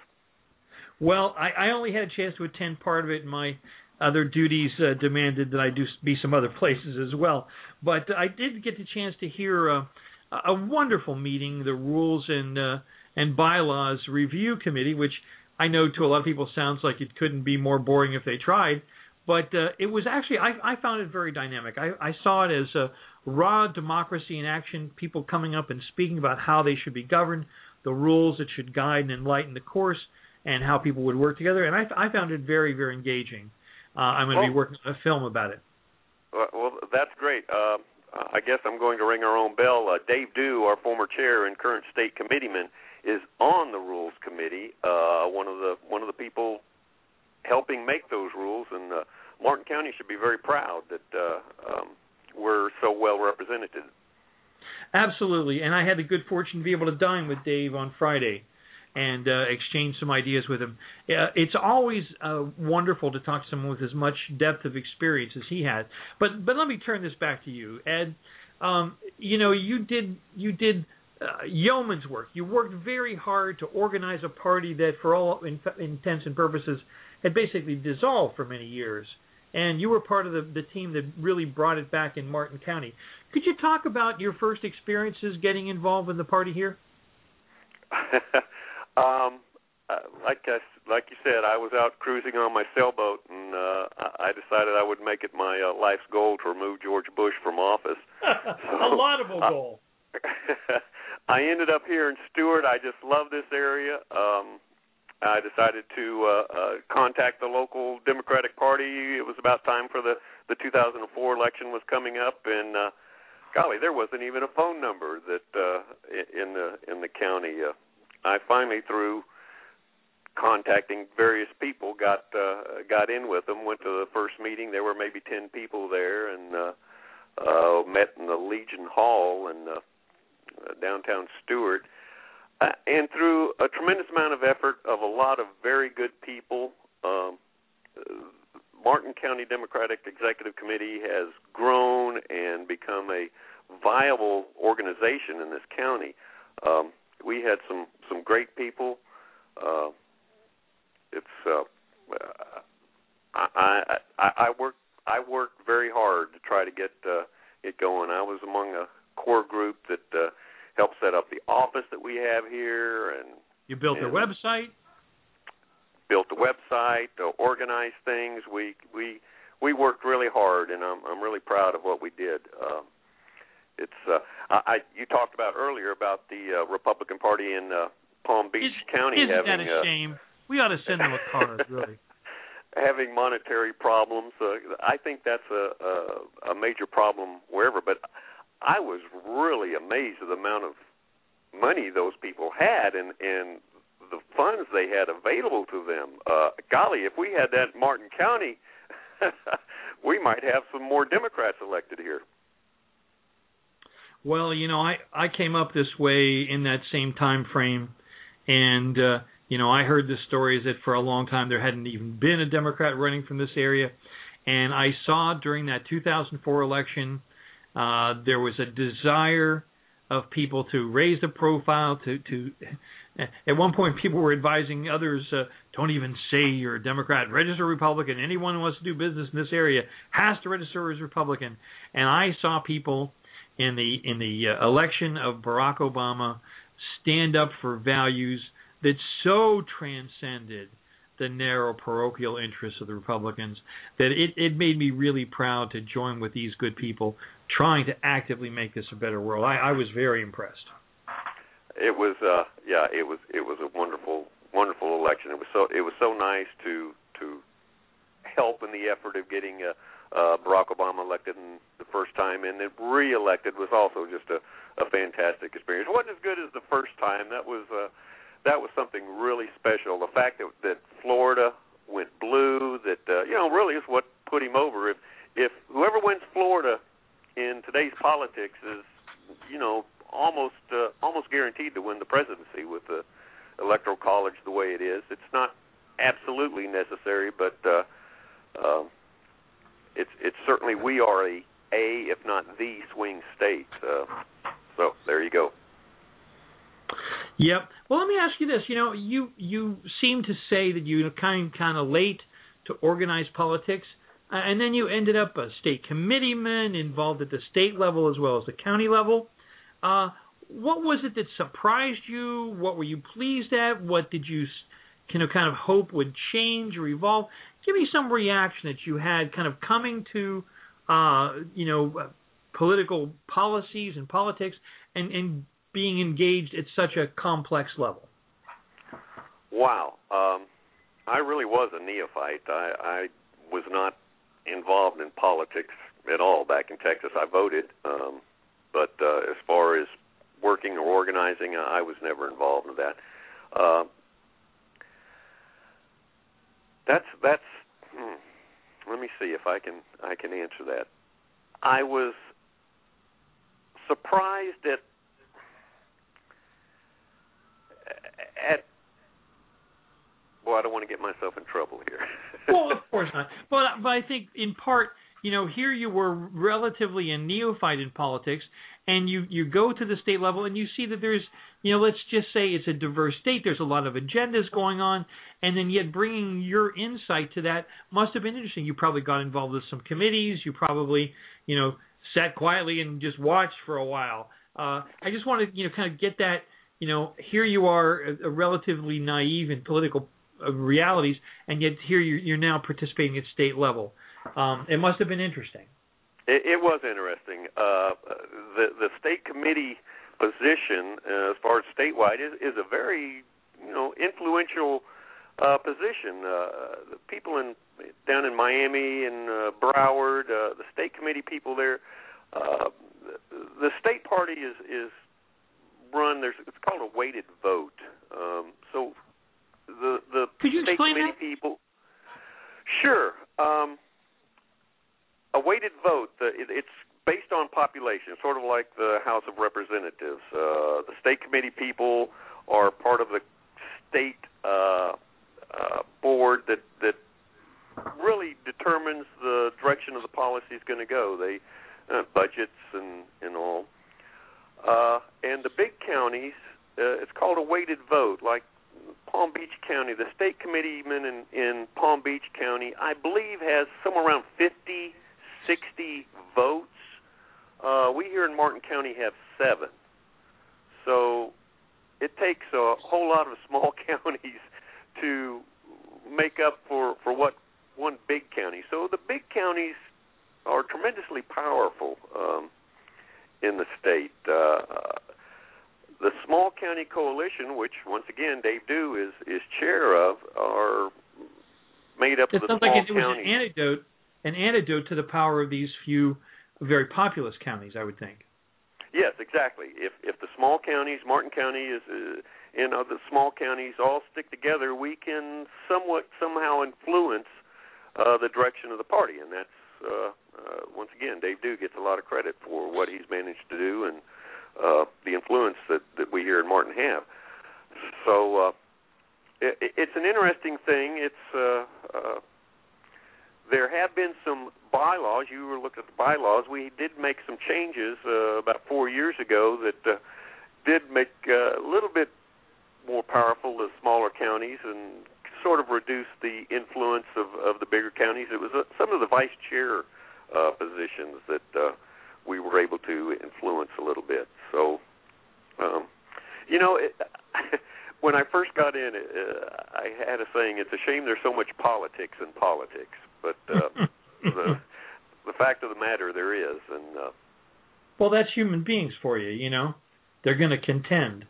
Well, I, I only had a chance to attend part of it. My other duties uh, demanded that I do be some other places as well. But I did get the chance to hear uh, a wonderful meeting, the Rules and uh, and Bylaws Review Committee, which I know to a lot of people sounds like it couldn't be more boring if they tried. But uh, it was actually, I, I found it very dynamic. I, I saw it as a raw democracy in action, people coming up and speaking about how they should be governed, the rules that should guide and enlighten the course, and how people would work together. And I, I found it very, very engaging. Uh, I'm going to well, be working on a film about it. Well, that's great. Uh, I guess I'm going to ring our own bell. Uh, Dave Dew, our former chair and current state committeeman, is on the Rules Committee. Uh, one of the one of the people helping make those rules, and uh, Martin County should be very proud that uh, um, we're so well represented. Absolutely, and I had the good fortune to be able to dine with Dave on Friday and uh, exchange some ideas with him. Uh, it's always uh, wonderful to talk to someone with as much depth of experience as he has. But but let me turn this back to you, Ed. Um, you know, you did you did uh, yeoman's work. You worked very hard to organize a party that, for all in, intents and purposes, had basically dissolved for many years. And you were part of the, the team that really brought it back in Martin County. Could you talk about your first experiences getting involved in the party here? um, uh, like I, like you said, I was out cruising on my sailboat, and uh, I decided I would make it my uh, life's goal to remove George Bush from office. So, a laudable goal. I ended up here in Stewart. I just love this area. Um, I decided to uh, uh, contact the local Democratic Party. It was about time for the, the two thousand four election was coming up, and uh, golly, there wasn't even a phone number that uh, in the in the county. Uh, I finally, through contacting various people, got uh, got in with them. Went to the first meeting. There were maybe ten people there, and uh, uh, met in the Legion Hall in uh, downtown Stewart. Uh, and through a tremendous amount of effort of a lot of very good people, um, Martin County Democratic Executive Committee has grown and become a viable organization in this county. Um, we had some, some great people. Uh, it's uh, I, I I worked I worked very hard to try to get uh, it going. I was among a core group that uh, helped set up the office that we have here, and you built and a website. Built a website, uh, organized things. We we we worked really hard, and I'm I'm really proud of what we did. Um, it's uh, I you talked about earlier about the uh, Republican Party in uh, Palm Beach Is, County isn't having that a uh, shame? We ought to send them a card, really. Having monetary problems. Uh, I think that's a, a a major problem wherever. But I was really amazed at the amount of money those people had and, and the funds they had available to them. Uh, golly, if we had that in Martin County, we might have some more Democrats elected here. Well, you know, I, I came up this way in that same time frame, and, uh, you know, I heard the stories that for a long time there hadn't even been a Democrat running from this area, and I saw during that two thousand four election uh, there was a desire of people to raise the profile, to, to at one point people were advising others, uh, don't even say you're a Democrat, register Republican. Anyone who wants to do business in this area has to register as Republican. And I saw people in the in the uh, election of Barack Obama stand up for values that so transcended the narrow parochial interests of the Republicans that it, it made me really proud to join with these good people trying to actively make this a better world. I, I was very impressed. It was, uh, yeah, it was it was a wonderful, wonderful election. It was so it was so nice to to help in the effort of getting uh, uh, Barack Obama elected in the first time, and then re-elected was also just a, a fantastic experience. It wasn't as good as the first time. That was uh, that was something really special. The fact that that Florida went blue, that uh, you know, really is what put him over. If if whoever wins Florida in today's politics is, you know, almost uh, almost guaranteed to win the presidency with the Electoral College the way it is. It's not absolutely necessary, but uh, uh, it's it's certainly we are a a if not the swing state. Uh, so there you go. Yep. Well, let me ask you this. You know, you you seem to say that you kind kind of late to organize politics, uh, and then you ended up a state committeeman involved at the state level as well as the county level. Uh, what was it that surprised you? What were you pleased at? What did you kind of kind of hope would change or evolve? Give me some reaction that you had kind of coming to, uh, you know, uh, political policies and politics and, and being engaged at such a complex level. Wow. Um, I really was a neophyte. I, I was not involved in politics at all back in Texas. I voted. Um, But uh, as far as working or organizing, I was never involved in that. Uh, that's that's. Hmm, let me see if I can I can answer that. I was surprised at at. Well, I don't want to get myself in trouble here. Well, of course not. But but I think in part you know, here you were relatively a neophyte in politics, and you, you go to the state level and you see that there's, you know, let's just say it's a diverse state. There's a lot of agendas going on, and then yet bringing your insight to that must have been interesting. You probably got involved with some committees. You probably, you know, sat quietly and just watched for a while. Uh, I just want to, you know, kind of get that, you know, here you are, a, a relatively naive in political uh, realities, and yet here you're, you're now participating at state level. Um, it must have been interesting. It, it was interesting. Uh, the the state committee position, uh, as far as statewide, is, is a very, you know, influential uh, position. Uh, the people in down in Miami and uh, Broward, uh, the state committee people there, uh, the state party is is run. There's it's called a weighted vote. Um, so the the Could you state explain committee that? people. Sure. Um, a weighted vote. Uh, it, it's based on population, sort of like the House of Representatives. Uh, the state committee people are part of the state uh, uh, board that that really determines the direction of the policy is going to go. They uh, budgets and and all. Uh, and the big counties, uh, it's called a weighted vote, like Palm Beach County. The state committeeman in, in Palm Beach County, I believe, has somewhere around fifty, sixty votes. Uh, we here in Martin County have seven. So it takes a whole lot of small counties to make up for, for what one big county. So the big counties are tremendously powerful um, in the state. Uh, the small county coalition, which once again Dave Dew is, is chair of, are made up It of the sounds small like it was counties. an antidote, an antidote to the power of these few very populous counties, I would think. Yes, exactly. If if the small counties, Martin County is, uh, and other small counties all stick together, we can somewhat somehow influence uh, the direction of the party, and that's uh, uh, once again, Dave Dew gets a lot of credit for what he's managed to do and uh, the influence that, that we here in Martin have. So uh, it, it's an interesting thing. It's uh, uh, there have been some bylaws. You were looking at the bylaws. We did make some changes uh, about four years ago that uh, did make uh, a little bit more powerful the smaller counties and sort of reduce the influence of, of the bigger counties. It was uh, some of the vice chair uh, positions that uh, we were able to influence a little bit. So, um, you know, it, when I first got in, uh, I had a saying, it's a shame there's so much politics in politics. But uh, the, the fact of the matter, there is. And uh, well, that's human beings for you, you know. They're going to contend.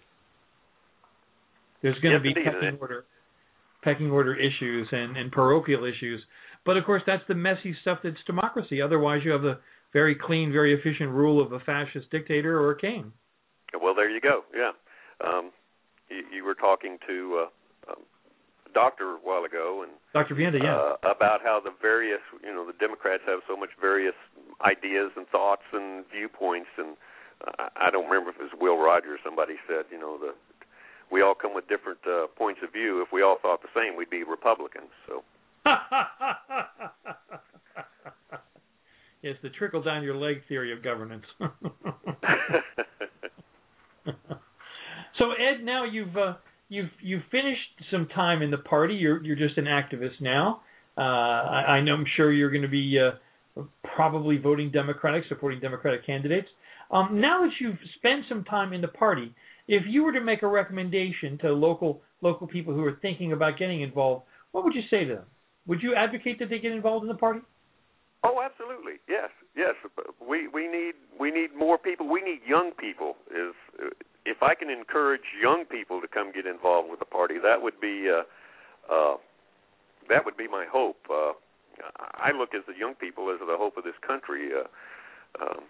There's going yes, to be indeed. pecking order, pecking order issues and, and parochial issues. But, of course, that's the messy stuff that's democracy. Otherwise, you have the very clean, very efficient rule of a fascist dictator or a king. Well, there you go. Yeah. Um, you, you were talking to uh, um, a doctor a while ago, and Doctor Vienda, yeah. uh, about how the various, you know, the Democrats have so much various ideas and thoughts and viewpoints. And uh, I don't remember if it was Will Rogers. Somebody said, you know, the we all come with different uh, points of view. If we all thought the same, we'd be Republicans. So. Yes, the trickle down your leg theory of governance. So Ed, now you've uh, you've you've finished some time in the party. You're you're just an activist now. Uh, I, I know I'm sure you're going to be uh, probably voting Democratic, supporting Democratic candidates. Um, now that you've spent some time in the party, if you were to make a recommendation to local local people who are thinking about getting involved, what would you say to them? Would you advocate that they get involved in the party? Oh, absolutely. Yes, yes. We we need we need more people. We need young people. Is if I can encourage young people to come get involved with the party, that would be uh, uh, that would be my hope. Uh, I look at the young people as the hope of this country. Uh, um,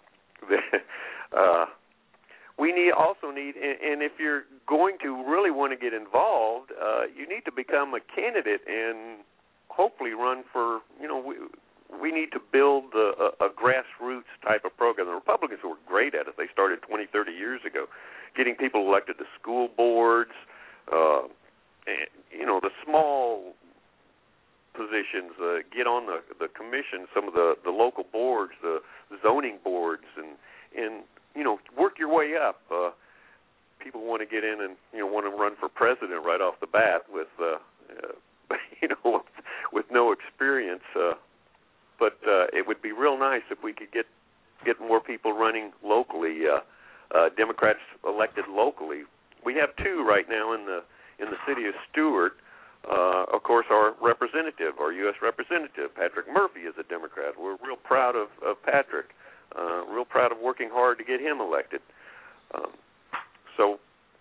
uh, we need also need, and, and if you're going to really want to get involved, uh, you need to become a candidate and hopefully run for, you know, we, we need to build a, a, a grassroots type of program. The Republicans were great at it. They started twenty, thirty years ago, getting people elected to school boards, uh, and, you know, the small positions, uh, get on the the commission, some of the, the local boards, the zoning boards, and and you know work your way up. Uh, people want to get in and you know want to run for president right off the bat with uh, uh, you know with, with no experience. Uh, but uh, it would be real nice if we could get get more people running locally. Uh, uh, Democrats elected locally. We have two right now in the in the city of Stuart. Uh, of course, our representative, our U S representative, Patrick Murphy, is a Democrat. We're real proud of, of Patrick, uh, real proud of working hard to get him elected. Um, so,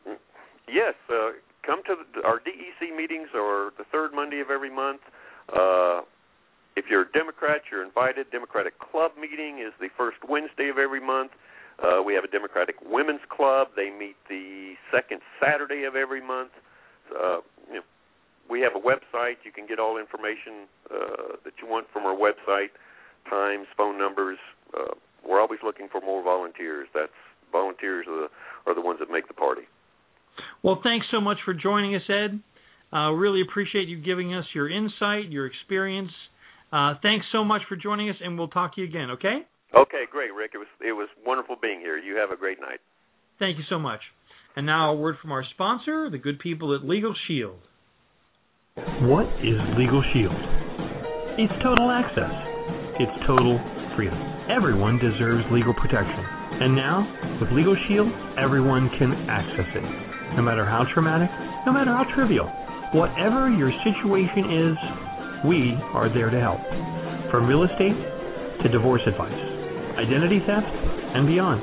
yes, uh, come to the, our D E C meetings are the third Monday of every month. Uh, if you're a Democrat, you're invited. Democratic Club meeting is the first Wednesday of every month. Uh, we have a Democratic Women's Club. They meet the second Saturday of every month. Uh, you know, we have a website. You can get all information uh, that you want from our website, times, phone numbers. Uh, we're always looking for more volunteers. That's volunteers are the, are the ones that make the party. Well, thanks so much for joining us, Ed. Uh, really appreciate you giving us your insight, your experience. Uh, thanks so much for joining us, and we'll talk to you again, okay? Okay, great, Rick. It was it was wonderful being here. You have a great night. Thank you so much. And now a word from our sponsor, the good people at Legal Shield. What is Legal Shield? It's total access. It's total freedom. Everyone deserves legal protection. And now, with Legal Shield, everyone can access it. No matter how traumatic, no matter how trivial, whatever your situation is, we are there to help. From real estate to divorce advice, identity theft, and beyond.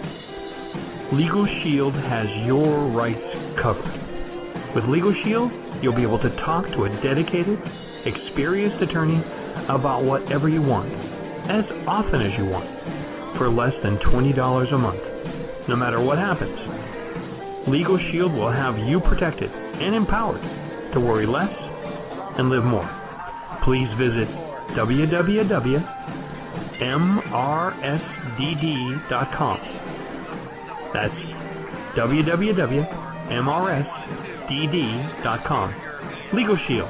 Legal Shield has your rights covered. With Legal Shield, you'll be able to talk to a dedicated, experienced attorney about whatever you want, as often as you want, for less than twenty dollars a month, no matter what happens. Legal Shield will have you protected and empowered to worry less and live more. Please visit w w w dot m r s d d dot com. That's w w w dot m r s d d dot com. Legal Shield.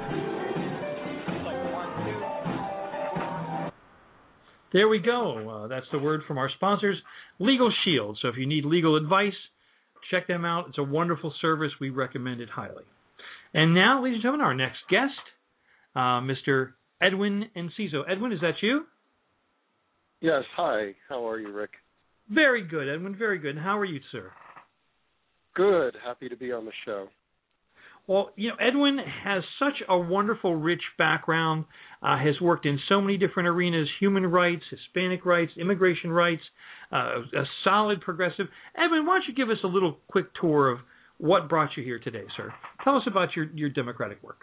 There we go. Uh, that's the word from our sponsors, Legal Shield. So if you need legal advice, check them out. It's a wonderful service. We recommend it highly. And now, ladies and gentlemen, our next guest, uh, Mister Edwin Enciso. Edwin, is that you? Yes. Hi. How are you, Rick? Very good, Edwin. Very good. And how are you, sir? Good. Happy to be on the show. Well, you know, Edwin has such a wonderful, rich background, uh, has worked in so many different arenas, human rights, Hispanic rights, immigration rights, uh, a solid progressive. Edwin, why don't you give us a little quick tour of what brought you here today, sir? Tell us about your, your Democratic work.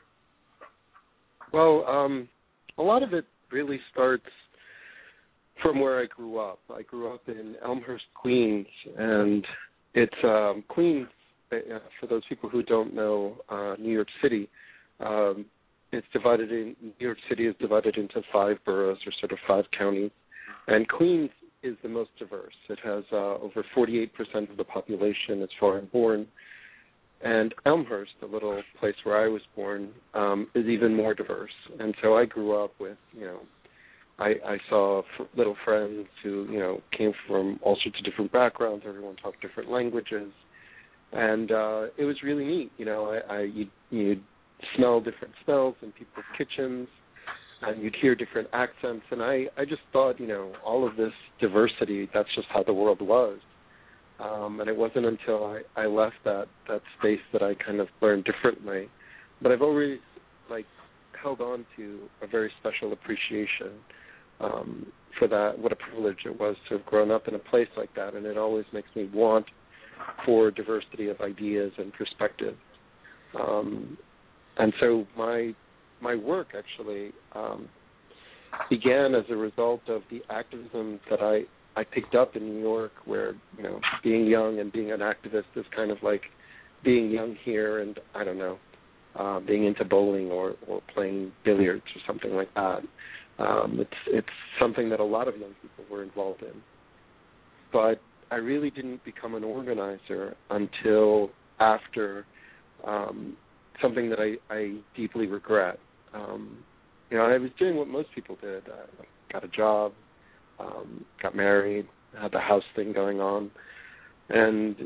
Well, um, a lot of it really starts from where I grew up. I grew up in Elmhurst, Queens, and it's um, Queens. Uh, for those people who don't know uh, New York City, um, it's divided in. New York City is divided into five boroughs, or sort of five counties, and Queens is the most diverse. It has uh, over forty-eight percent of the population is foreign-born, and Elmhurst, the little place where I was born, um, is even more diverse. And so I grew up with, you know, I, I saw f- little friends who, you know, came from all sorts of different backgrounds. Everyone talked different languages. And uh, it was really neat, you know. I, I you'd, you'd smell different smells in people's kitchens, and you'd hear different accents. And I, I just thought, you know, all of this diversity, that's just how the world was. Um, and it wasn't until I, I left that, that space that I kind of learned differently. But I've always, like, held on to a very special appreciation um, for that, what a privilege it was to have grown up in a place like that. And it always makes me want for diversity of ideas and perspectives. Um, and so my my work actually um, began as a result of the activism that I, I picked up in New York, where, you know, being young and being an activist is kind of like being young here and, I don't know, uh, being into bowling or, or playing billiards or something like that. Um, it's it's something that a lot of young people were involved in. But I really didn't become an organizer until after um, something that I, I deeply regret. Um, you know, I was doing what most people did. I got a job, um, got married, had the house thing going on, and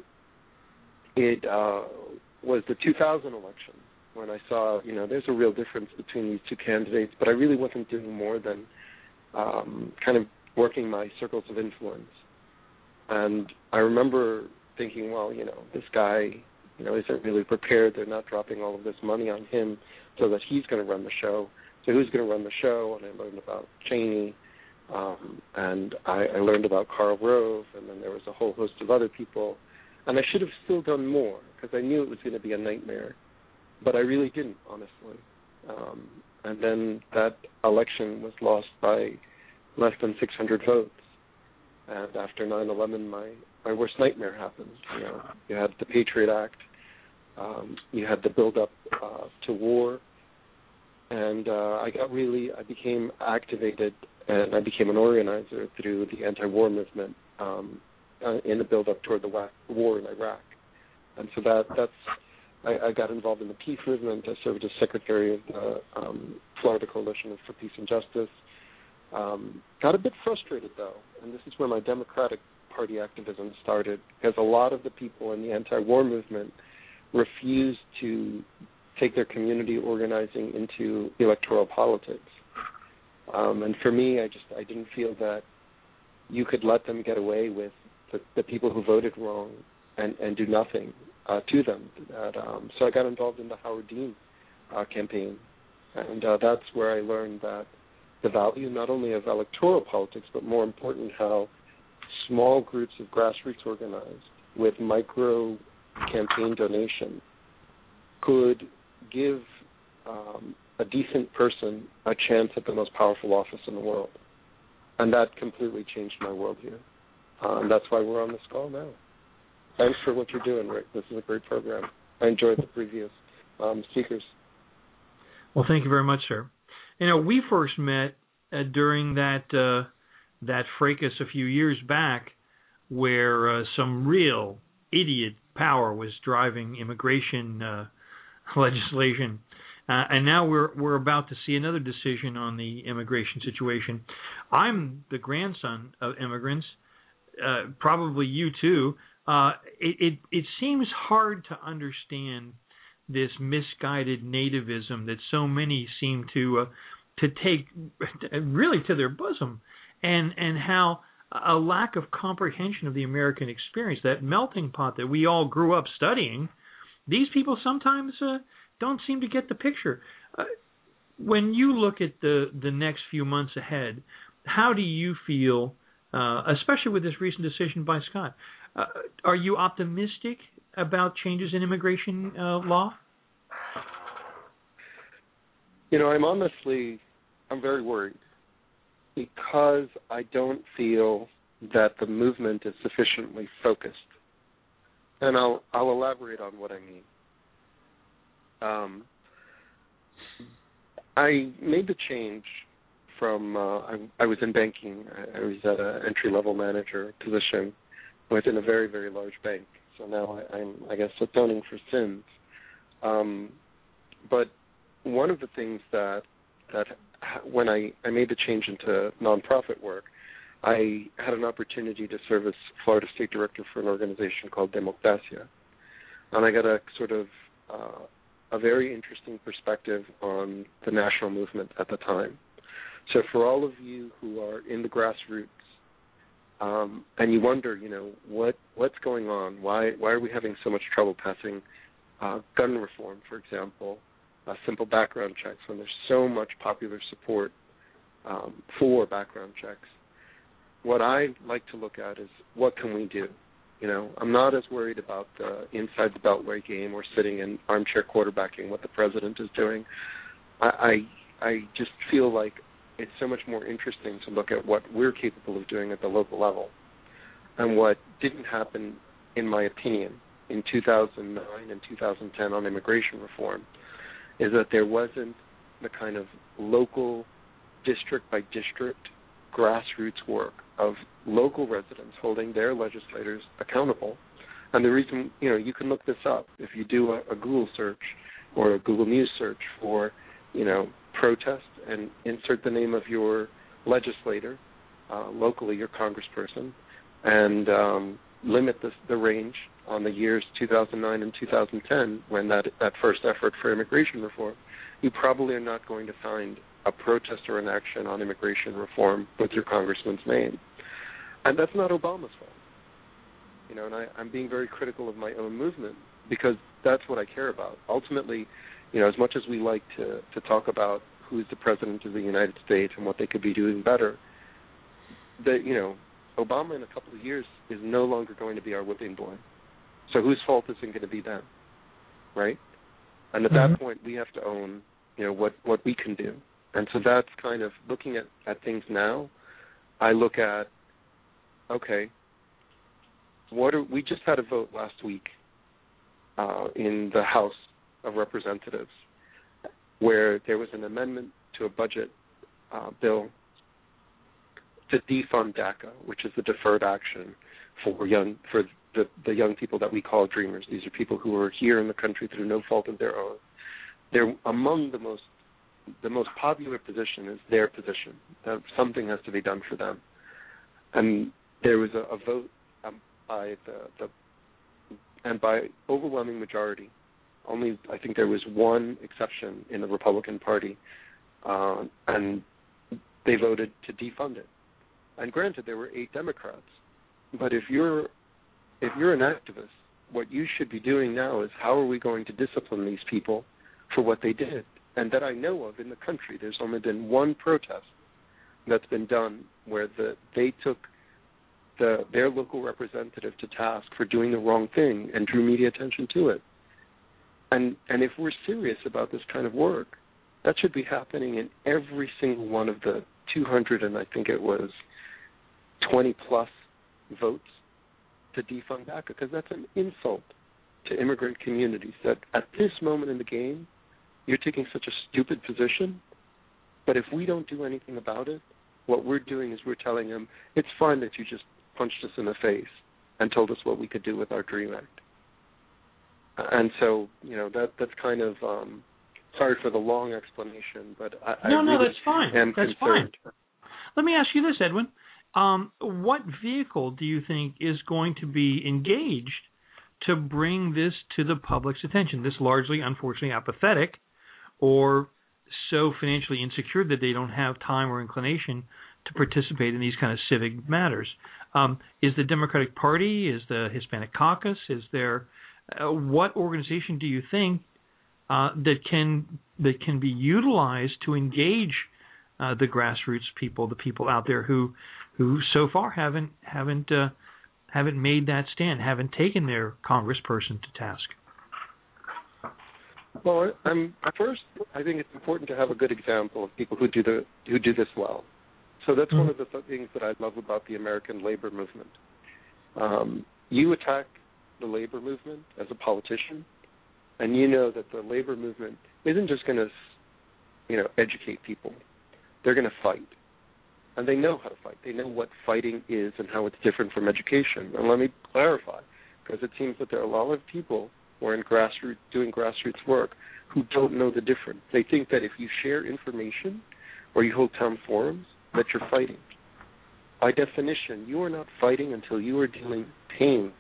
it uh, was the two thousand election when I saw, you know, there's a real difference between these two candidates, but I really wasn't doing more than um, kind of working my circles of influence. And I remember thinking, well, you know, this guy, you know, isn't really prepared. They're not dropping all of this money on him so that he's going to run the show. So who's going to run the show? And I learned about Cheney, um, and I, I learned about Karl Rove, and then there was a whole host of other people. And I should have still done more because I knew it was going to be a nightmare. But I really didn't, honestly. Um, and then that election was lost by less than six hundred votes. And after nine eleven, my, my worst nightmare happened. You know, you had the Patriot Act, um, you had the build-up uh, to war, and uh, I got really, I became activated, and I became an organizer through the anti-war movement um, uh, in the build-up toward the war in Iraq. And so that that's, I, I got involved in the peace movement. I served as secretary of the um, Florida Coalition for Peace and Justice. Um, got a bit frustrated, though, and this is where my Democratic Party activism started, because a lot of the people in the anti-war movement refused to take their community organizing into electoral politics. Um, and for me, I just I didn't feel that you could let them get away with the, the people who voted wrong and, and do nothing uh, to them. That, um, so I got involved in the Howard Dean uh, campaign, and uh, that's where I learned that the value not only of electoral politics, but more important, how small groups of grassroots organized with micro campaign donation could give um, a decent person a chance at the most powerful office in the world. And that completely changed my worldview. Um, that's why we're on this call now. Thanks for what you're doing, Rick. This is a great program. I enjoyed the previous um, speakers. Well, thank you very much, sir. You know, we first met uh, during that uh, that fracas a few years back, where uh, some real idiot power was driving immigration uh, legislation, uh, and now we're we're about to see another decision on the immigration situation. I'm the grandson of immigrants, uh, probably you too. Uh, it, it it seems hard to understand this misguided nativism that so many seem to uh, to take really to their bosom, and and how a lack of comprehension of the American experience, that melting pot that we all grew up studying, these people sometimes uh, don't seem to get the picture. Uh, when you look at the, the next few months ahead, how do you feel, uh, especially with this recent decision by Scott? Uh, are you optimistic about changes in immigration uh, law? You know, I'm honestly, I'm very worried because I don't feel that the movement is sufficiently focused. And I'll I'll elaborate on what I mean. Um, I made the change from, uh, I, I was in banking. I, I was at an entry-level manager position within a very, very large bank. So now I, I'm, I guess, atoning for sins. Um, but one of the things that, that when I, I made the change into nonprofit work, I had an opportunity to serve as Florida State Director for an organization called Democracia. And I got a sort of uh, a very interesting perspective on the national movement at the time. So for all of you who are in the grassroots, um, and you wonder, you know, what what's going on? Why why are we having so much trouble passing uh, gun reform, for example, uh, simple background checks, when there's so much popular support um, for background checks? What I like to look at is, what can we do? You know, I'm not as worried about the inside the Beltway game or sitting in armchair quarterbacking what the president is doing. I, I I just feel like it's so much more interesting to look at what we're capable of doing at the local level. And what didn't happen, in my opinion, in two thousand nine and two thousand ten on immigration reform is that there wasn't the kind of local, district by district, grassroots work of local residents holding their legislators accountable. And the reason, you know, you can look this up. If you do a, a Google search or a Google News search for, you know, protest and insert the name of your legislator, uh, locally your congressperson, and um, limit the, the range on the years two thousand nine and two thousand ten when that, that first effort for immigration reform, you probably are not going to find a protest or an action on immigration reform with your congressman's name. And that's not Obama's fault. You know, and I, I'm being very critical of my own movement because that's what I care about. Ultimately, you know, as much as we like to, to talk about who's the president of the United States and what they could be doing better, that, you know, Obama in a couple of years is no longer going to be our whipping boy. So whose fault is it going to be then, right? And at mm-hmm. that point, we have to own, you know, what, what we can do. And so that's kind of looking at, at things now. I look at, okay, what are, we just had a vote last week uh, in the House of Representatives where there was an amendment to a budget uh, bill to defund DACA, which is the deferred action for young for the, the young people that we call dreamers. These are people who are here in the country through no fault of their own. They're among the most the most popular position is their position. That something has to be done for them. And there was a, a vote um, by the, the and by overwhelming majority. Only I think there was one exception in the Republican Party, uh, and they voted to defund it. And granted, there were eight Democrats, but if you're if you're an activist, what you should be doing now is how are we going to discipline these people for what they did? And that I know of in the country, there's only been one protest that's been done where the they took the their local representative to task for doing the wrong thing and drew media attention to it. And and if we're serious about this kind of work, that should be happening in every single one of the two hundred and I think it was twenty plus votes to defund DACA, because that's an insult to immigrant communities that at this moment in the game, you're taking such a stupid position, but if we don't do anything about it, what we're doing is we're telling them, it's fine that you just punched us in the face and told us what we could do with our DREAM Act. And so, you know, that that's kind of, um, sorry for the long explanation, but I, no, I no, really that's fine. am that's concerned. Fine. Let me ask you this, Edwin. Um, what vehicle do you think is going to be engaged to bring this to the public's attention? This largely, unfortunately, apathetic or so financially insecure that they don't have time or inclination to participate in these kind of civic matters. Um, is the Democratic Party? Is the Hispanic Caucus? Is there uh, what organization do you think uh, that can that can be utilized to engage uh, the grassroots people, the people out there who who so far haven't haven't uh, haven't made that stand, haven't taken their congressperson to task? Well, I'm, first, I think it's important to have a good example of people who do the who do this well. So that's mm-hmm. one of the th- things that I love about the American labor movement. Um, you attack the labor movement as a politician, and you know that the labor movement isn't just going to, you know, educate people. They're going to fight, and they know how to fight. They know what fighting is and how it's different from education. And let me clarify, because it seems that there are a lot of people who are in grassroots doing grassroots work who don't know the difference. They think that if you share information or you hold town forums, that you're fighting. By definition, you are not fighting until you are dealing pain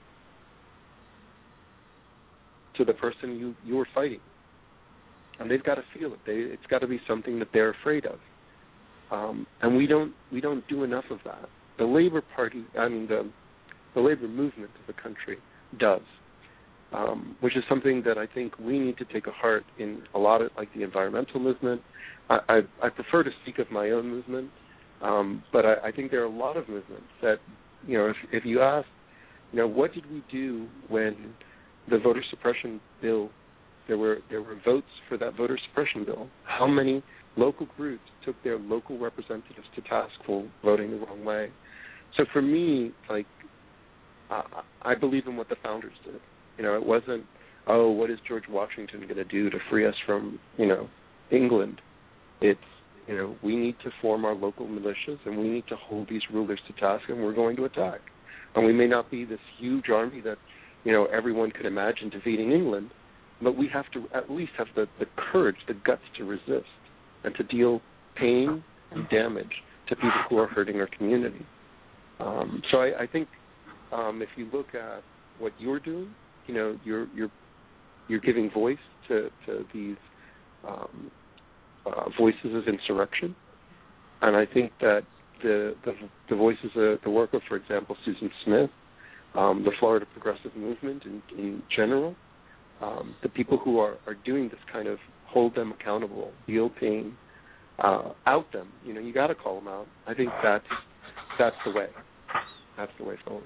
to the person you, you are fighting. And they've got to feel it. They, it's got to be something that they're afraid of. Um, and we don't we don't do enough of that. The Labor Party, I mean the the labor movement of the country does, um, which is something that I think we need to take a heart in a lot of, like the environmental movement. I, I, I prefer to speak of my own movement, um, but I, I think there are a lot of movements that, you know, if, if you ask, you know, what did we do when the voter suppression bill, there were there were votes for that voter suppression bill? How many local groups took their local representatives to task for voting the wrong way? So for me, like, uh, I believe in what the founders did. You know, it wasn't, oh, what is George Washington going to do to free us from, you know, England? It's, you know, we need to form our local militias and we need to hold these rulers to task, and we're going to attack. And we may not be this huge army that, you know, everyone could imagine defeating England, but we have to at least have the, the courage, the guts to resist. and to deal pain and damage to people who are hurting our community. Um, so I, I think um, if you look at what you're doing, you know, you're you're you're giving voice to, to these um, uh, voices of insurrection, and I think that the the, the voices of the work of, for example, Susan Smith, um, the Florida Progressive Movement in, in general, um, the people who are, are doing this kind of hold them accountable, deal pain, uh, out them. You know, you got to call them out. I think that's that's the way. That's the way forward.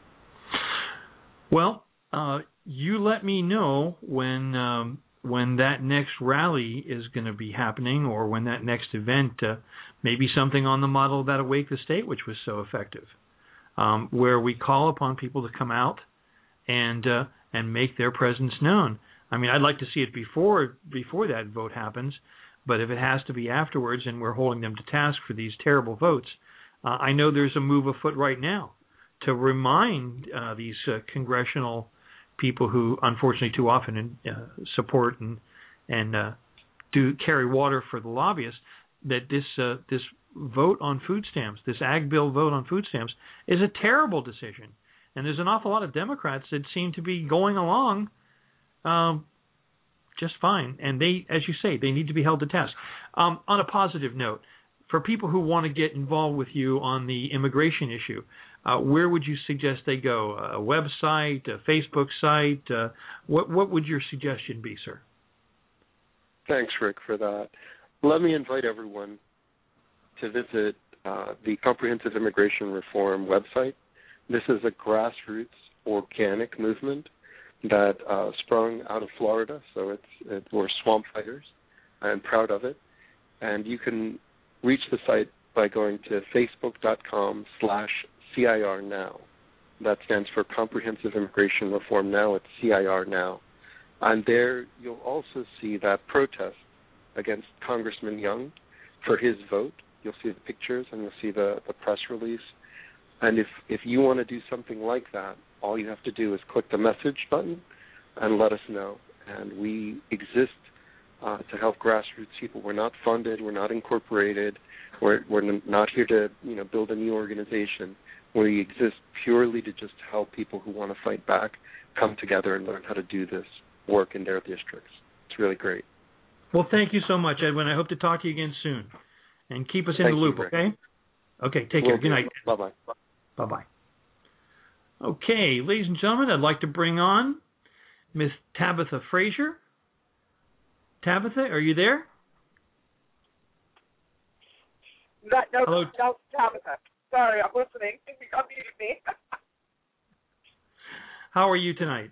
Well, uh, you let me know when um, when that next rally is going to be happening, or when that next event, uh, maybe something on the model of that Awake the State, which was so effective, um, where we call upon people to come out and uh, and make their presence known. I mean, I'd like to see it before before that vote happens, but if it has to be afterwards, and we're holding them to task for these terrible votes, uh, I know there's a move afoot right now to remind uh, these uh, congressional people who, unfortunately, too often uh, support and and uh, do carry water for the lobbyists, that this uh, this vote on food stamps, this ag bill vote on food stamps, is a terrible decision. And there's an awful lot of Democrats that seem to be going along um, just fine. And they, as you say, they need to be held to task. Um, on a positive note, for people who want to get involved with you on the immigration issue, uh, where would you suggest they go? A website, a Facebook site? Uh, what what would your suggestion be, sir? Thanks, Rick, for that. Let me invite everyone to visit uh, the Comprehensive Immigration Reform website. This is a grassroots organic movement that uh, sprung out of Florida, so it's it, we're swamp fighters. I'm proud of it. And you can reach the site by going to facebook.com slash CIR now. That stands for Comprehensive Immigration Reform Now. It's C I R now. And there you'll also see that protest against Congressman Young for his vote. You'll see the pictures and you'll see the, the press release. And if, if you want to do something like that, all you have to do is click the message button and let us know. And we exist uh, to help grassroots people. We're not funded. We're not incorporated. We're, we're not here to you know build a new organization. We exist purely to just help people who want to fight back come together and learn how to do this work in their districts. It's really great. Well, thank you so much, Edwin. I hope to talk to you again soon. And keep us in Thank the loop, you, Rick. okay? Okay, take Will care. Good do. night. Bye-bye. Bye-bye. Okay, ladies and gentlemen, I'd like to bring on Miss Tabitha Frazier. Tabitha, are you there? No, no, Hello. no, Tabitha. Sorry, I'm listening. You unmuted me. How are you tonight?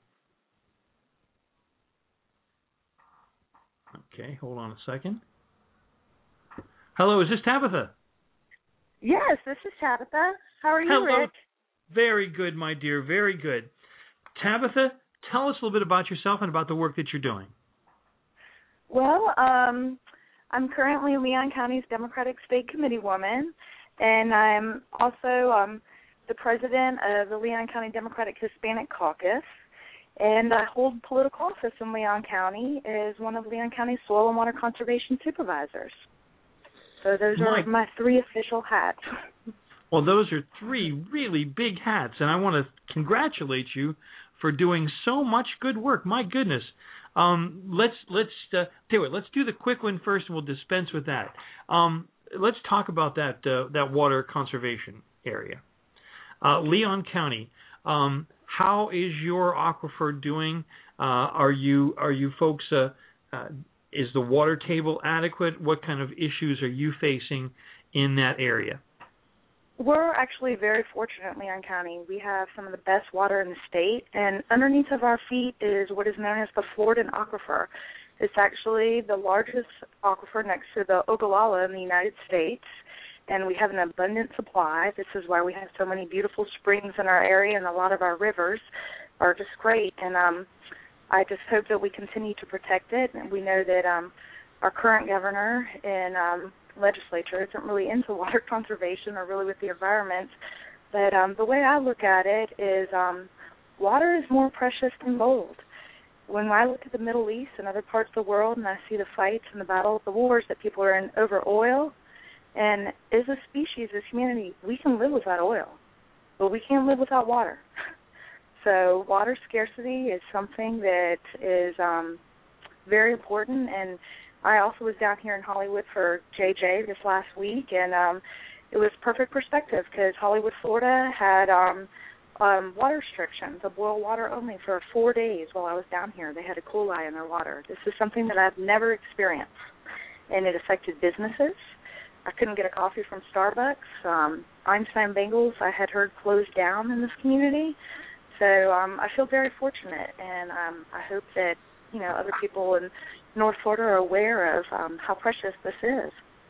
Okay, hold on a second. Hello, is this Tabitha? Yes, this is Tabitha. How are you, Hello. Rick? Very good, my dear, very good. Tabitha, tell us a little bit about yourself and about the work that you're doing. Well, um, I'm currently Leon County's Democratic State Committee woman, and I'm also um, the president of the Leon County Democratic Hispanic Caucus, and I hold political office in Leon County as one of Leon County's Soil and Water Conservation Supervisors. So those My- are my three official hats. Well, those are three really big hats, and I want to congratulate you for doing so much good work. My goodness. Um, let's let's uh, do it. Let's do the quick one first, and we'll dispense with that. Um, let's talk about that uh, that water conservation area, uh, Leon County. Um, how is your aquifer doing? Uh, are you are you folks? Uh, uh, is the water table adequate? What kind of issues are you facing in that area? We're actually very fortunate in Leon County. We have some of the best water in the state, and underneath of our feet is what is known as the Floridan Aquifer. It's actually the largest aquifer next to the Ogallala in the United States, and we have an abundant supply. This is why we have so many beautiful springs in our area, and a lot of our rivers are just great. And um, I just hope that we continue to protect it. And we know that um, our current governor and um, legislature isn't really into water conservation or really with the environment. But um, the way I look at it is um, water is more precious than gold. when I look at the Middle East and other parts of the world and I see the fights and the battles, the wars that people are in over oil, and as a species, as humanity, we can live without oil, but we can't live without water. So water scarcity is something that is um, very important, and I also was down here in Hollywood for J J this last week, and um, it was perfect perspective because Hollywood, Florida had um, um, water restrictions, a boil water only for four days while I was down here. They had E. coli in their water. This is something that I've never experienced, and it affected businesses. I couldn't get a coffee from Starbucks. Um, Einstein Bagels I had heard closed down in this community. So um, I feel very fortunate, and um, I hope that, you know, other people in North Florida are aware of um, how precious this is.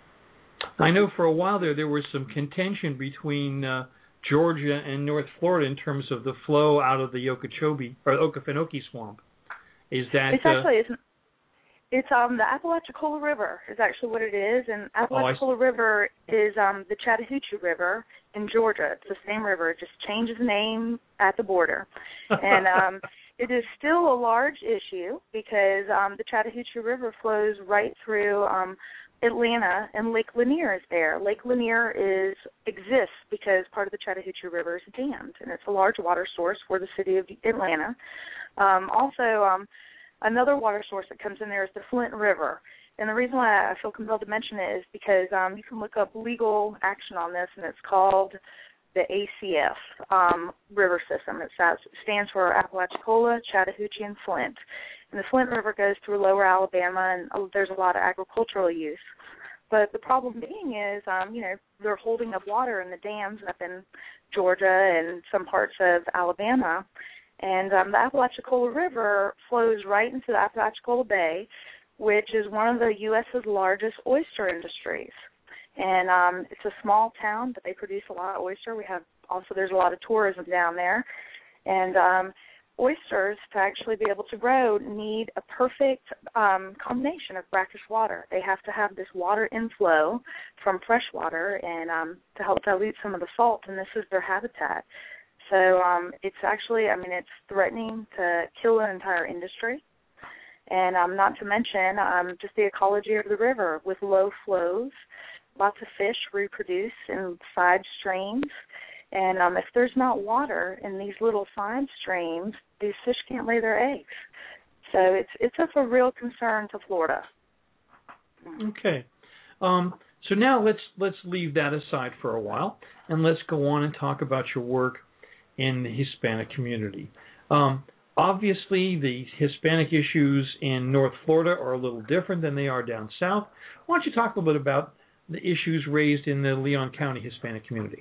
I know for a while there there was some contention between uh, Georgia and North Florida in terms of the flow out of the Okeechobee or Okefenokee Swamp. Is that it's uh, actually it's, it's um the Apalachicola River is actually what it is, and Apalachicola oh, River is um the Chattahoochee River in Georgia. It's the same river, it just changes name at the border, and um. It is still a large issue because um, the Chattahoochee River flows right through um, Atlanta, and Lake Lanier is there. Lake Lanier is exists because part of the Chattahoochee River is dammed, and it's a large water source for the city of Atlanta. Um, also, um, another water source that comes in there is the Flint River. And the reason why I feel compelled to mention it is because um, you can look up legal action on this, and it's called the A C F um, river system. It stands for Apalachicola, Chattahoochee, and Flint. And the Flint River goes through lower Alabama, and oh, there's a lot of agricultural use. But the problem being is, um, you know, they're holding up water in the dams up in Georgia and some parts of Alabama. And um, the Apalachicola River flows right into the Apalachicola Bay, which is one of the U S's largest oyster industries. And um, it's a small town, but they produce a lot of oyster. We have also there's a lot of tourism down there, and um, oysters to actually be able to grow need a perfect um, combination of brackish water. They have to have this water inflow from fresh water, and um, to help dilute some of the salt. And this is their habitat. So um, it's actually, I mean, it's threatening to kill an entire industry. And um, not to mention um, just the ecology of the river with low flows. Lots of fish reproduce in side streams, and um, if there's not water in these little side streams, these fish can't lay their eggs. So it's it's of a real concern to Florida. Okay, um, so now let's let's leave that aside for a while, and let's go on and talk about your work in the Hispanic community. Um, obviously, the Hispanic issues in North Florida are a little different than they are down south. Why don't you talk a little bit about the issues raised in the Leon County Hispanic community?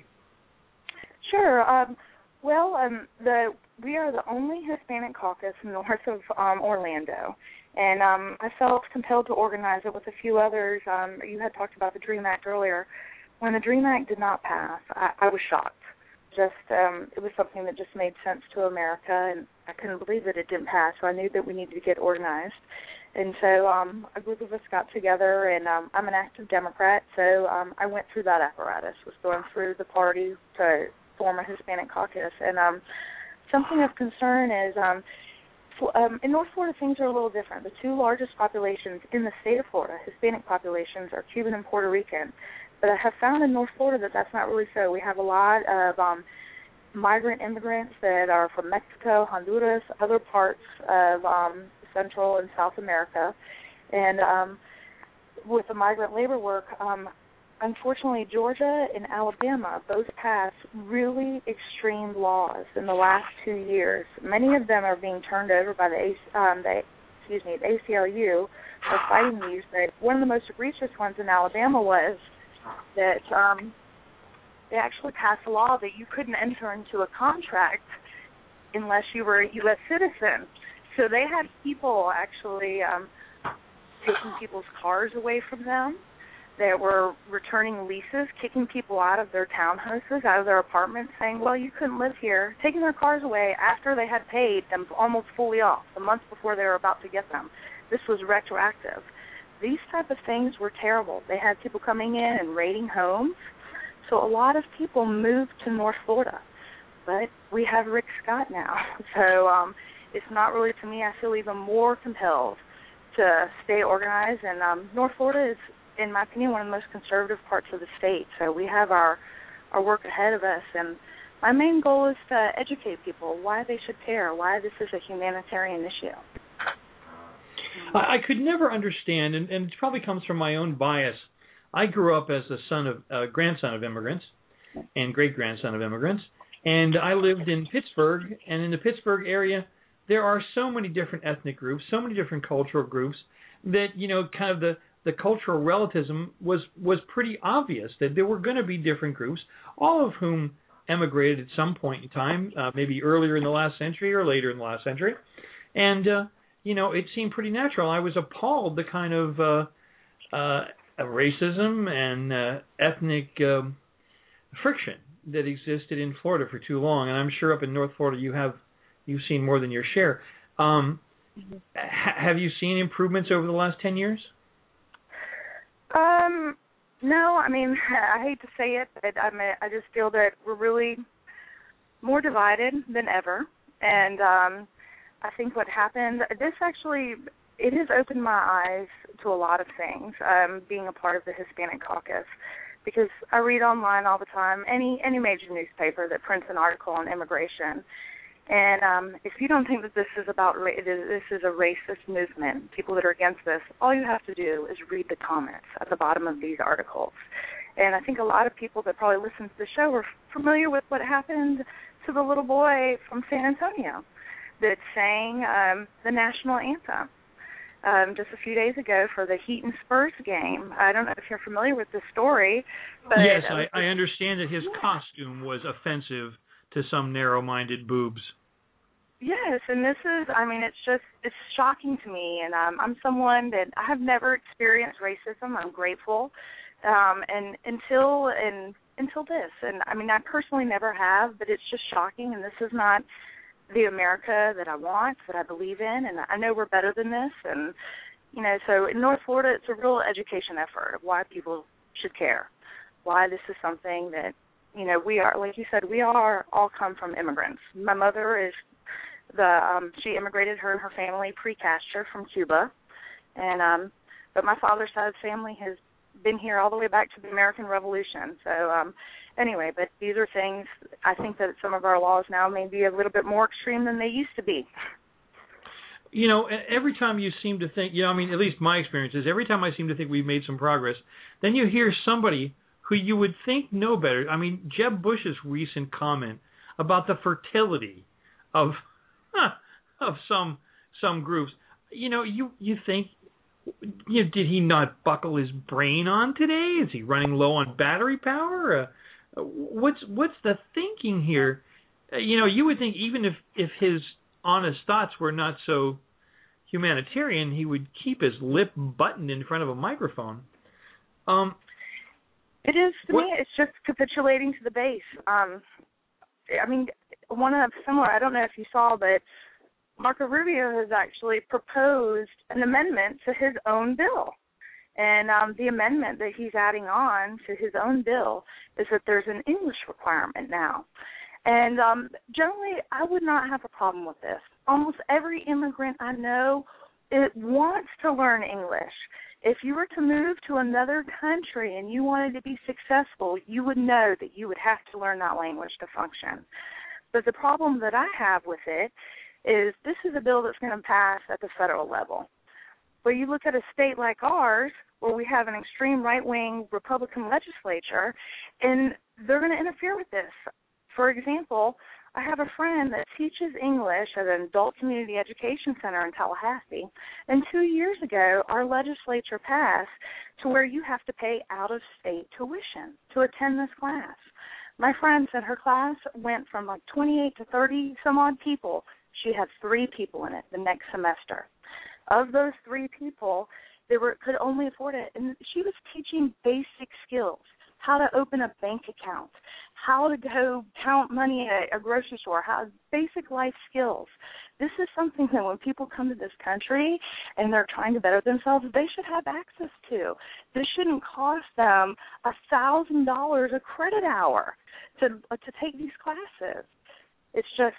Sure. Um, well, um, the we are the only Hispanic caucus north of um, Orlando, and um, I felt compelled to organize it with a few others. Um, you had talked about the DREAM Act earlier. When the DREAM Act did not pass, I, I was shocked. Just um, it was something that just made sense to America, and I couldn't believe that it didn't pass, so I knew that we needed to get organized. And so um, a group of us got together, and um, I'm an active Democrat, so um, I went through that apparatus, was going through the party to form a Hispanic caucus. And um, something of concern is um, for, um, in North Florida, things are a little different. The two largest populations in the state of Florida, Hispanic populations, are Cuban and Puerto Rican. But I have found in North Florida that that's not really so. We have a lot of um, migrant immigrants that are from Mexico, Honduras, other parts of um, Central and South America, and um, with the migrant labor work, um, unfortunately, Georgia and Alabama both passed really extreme laws in the last two years. Many of them are being turned over by the, um, the excuse me, the A C L U are fighting these. But one of the most egregious ones in Alabama was that um, they actually passed a law that you couldn't enter into a contract unless you were a U S citizen. So they had people actually um, taking people's cars away from them. They were returning leases, kicking people out of their townhouses, out of their apartments, saying, well, you couldn't live here, taking their cars away after they had paid them almost fully off, the month before they were about to get them. This was retroactive. These type of things were terrible. They had people coming in and raiding homes. So a lot of people moved to North Florida. But we have Rick Scott now. So um, it's not really, to me, I feel even more compelled to stay organized. And um, North Florida is, in my opinion, one of the most conservative parts of the state. So we have our, our work ahead of us. And my main goal is to educate people why they should care, why this is a humanitarian issue. I, I could never understand, and, and it probably comes from my own bias. I grew up as a son of, uh, grandson of immigrants and great-grandson of immigrants, and I lived in Pittsburgh, and in the Pittsburgh area, there are so many different ethnic groups, so many different cultural groups, that, you know, kind of the, the cultural relativism was, was pretty obvious, that there were going to be different groups, all of whom emigrated at some point in time, uh, maybe earlier in the last century or later in the last century. And, uh, you know, it seemed pretty natural. I was appalled the kind of uh, uh, racism and uh, ethnic um, friction that existed in Florida for too long. And I'm sure up in North Florida you have you've seen more than your share. Um, mm-hmm. ha- have you seen improvements over the last ten years? Um, no, I mean, I hate to say it, but I mean, I just feel that we're really more divided than ever. And um, I think what happened, this actually, it has opened my eyes to a lot of things, um, being a part of the Hispanic caucus, because I read online all the time, any any major newspaper that prints an article on immigration. And um, if you don't think that this is about ra- this is a racist movement, people that are against this, all you have to do is read the comments at the bottom of these articles. And I think a lot of people that probably listen to the show are familiar with what happened to the little boy from San Antonio that sang um, the national anthem um, just a few days ago for the Heat and Spurs game. I don't know if you're familiar with this story. But yes, I, I understand that his yeah. costume was offensive to some narrow-minded boobs. Yes, and this is, I mean, it's just, it's shocking to me, and um, I'm someone that I have never experienced racism. I'm grateful, um, and until and until this, and I mean, I personally never have, but it's just shocking, and this is not the America that I want, that I believe in, and I know we're better than this, and, you know, so in North Florida, it's a real education effort of why people should care, why this is something that, you know, we are, like you said, we are all come from immigrants. My mother is the, um, she immigrated, her and her family, pre-Castro from Cuba. And, um, but my father's side of the family has been here all the way back to the American Revolution. So, um, anyway, but these are things, I think that some of our laws now may be a little bit more extreme than they used to be. You know, every time you seem to think, you know, I mean, at least my experience is every time I seem to think we've made some progress, then you hear somebody who you would think know better. I mean, Jeb Bush's recent comment about the fertility of of some some groups. You know, you you think, you know, did he not buckle his brain on today? Is he running low on battery power? Uh, what's what's the thinking here? Uh, you know, you would think even if if his honest thoughts were not so humanitarian, he would keep his lip buttoned in front of a microphone. Um. It is, to what? me, it's just capitulating to the base. Um, I mean, one of similar, I don't know if you saw, but Marco Rubio has actually proposed an amendment to his own bill. And um, the amendment that he's adding on to his own bill is that there's an English requirement now. And um, generally, I would not have a problem with this. Almost every immigrant I know, it wants to learn English. If you were to move to another country and you wanted to be successful, you would know that you would have to learn that language to function. But the problem that I have with it is this is a bill that's going to pass at the federal level. But you look at a state like ours, where we have an extreme right-wing Republican legislature, and they're going to interfere with this. For example, I have a friend that teaches English at an adult community education center in Tallahassee, and two years ago our legislature passed to where you have to pay out-of-state tuition to attend this class. My friend said her class went from like twenty-eight to thirty some odd people. She had three people in it the next semester. Of those three people, they were could only afford it, and she was teaching basic skills. How to open a bank account, how to go count money at a grocery store, how basic life skills. This is something that when people come to this country and they're trying to better themselves, they should have access to. This shouldn't cost them a thousand dollars a credit hour to to take these classes. It's just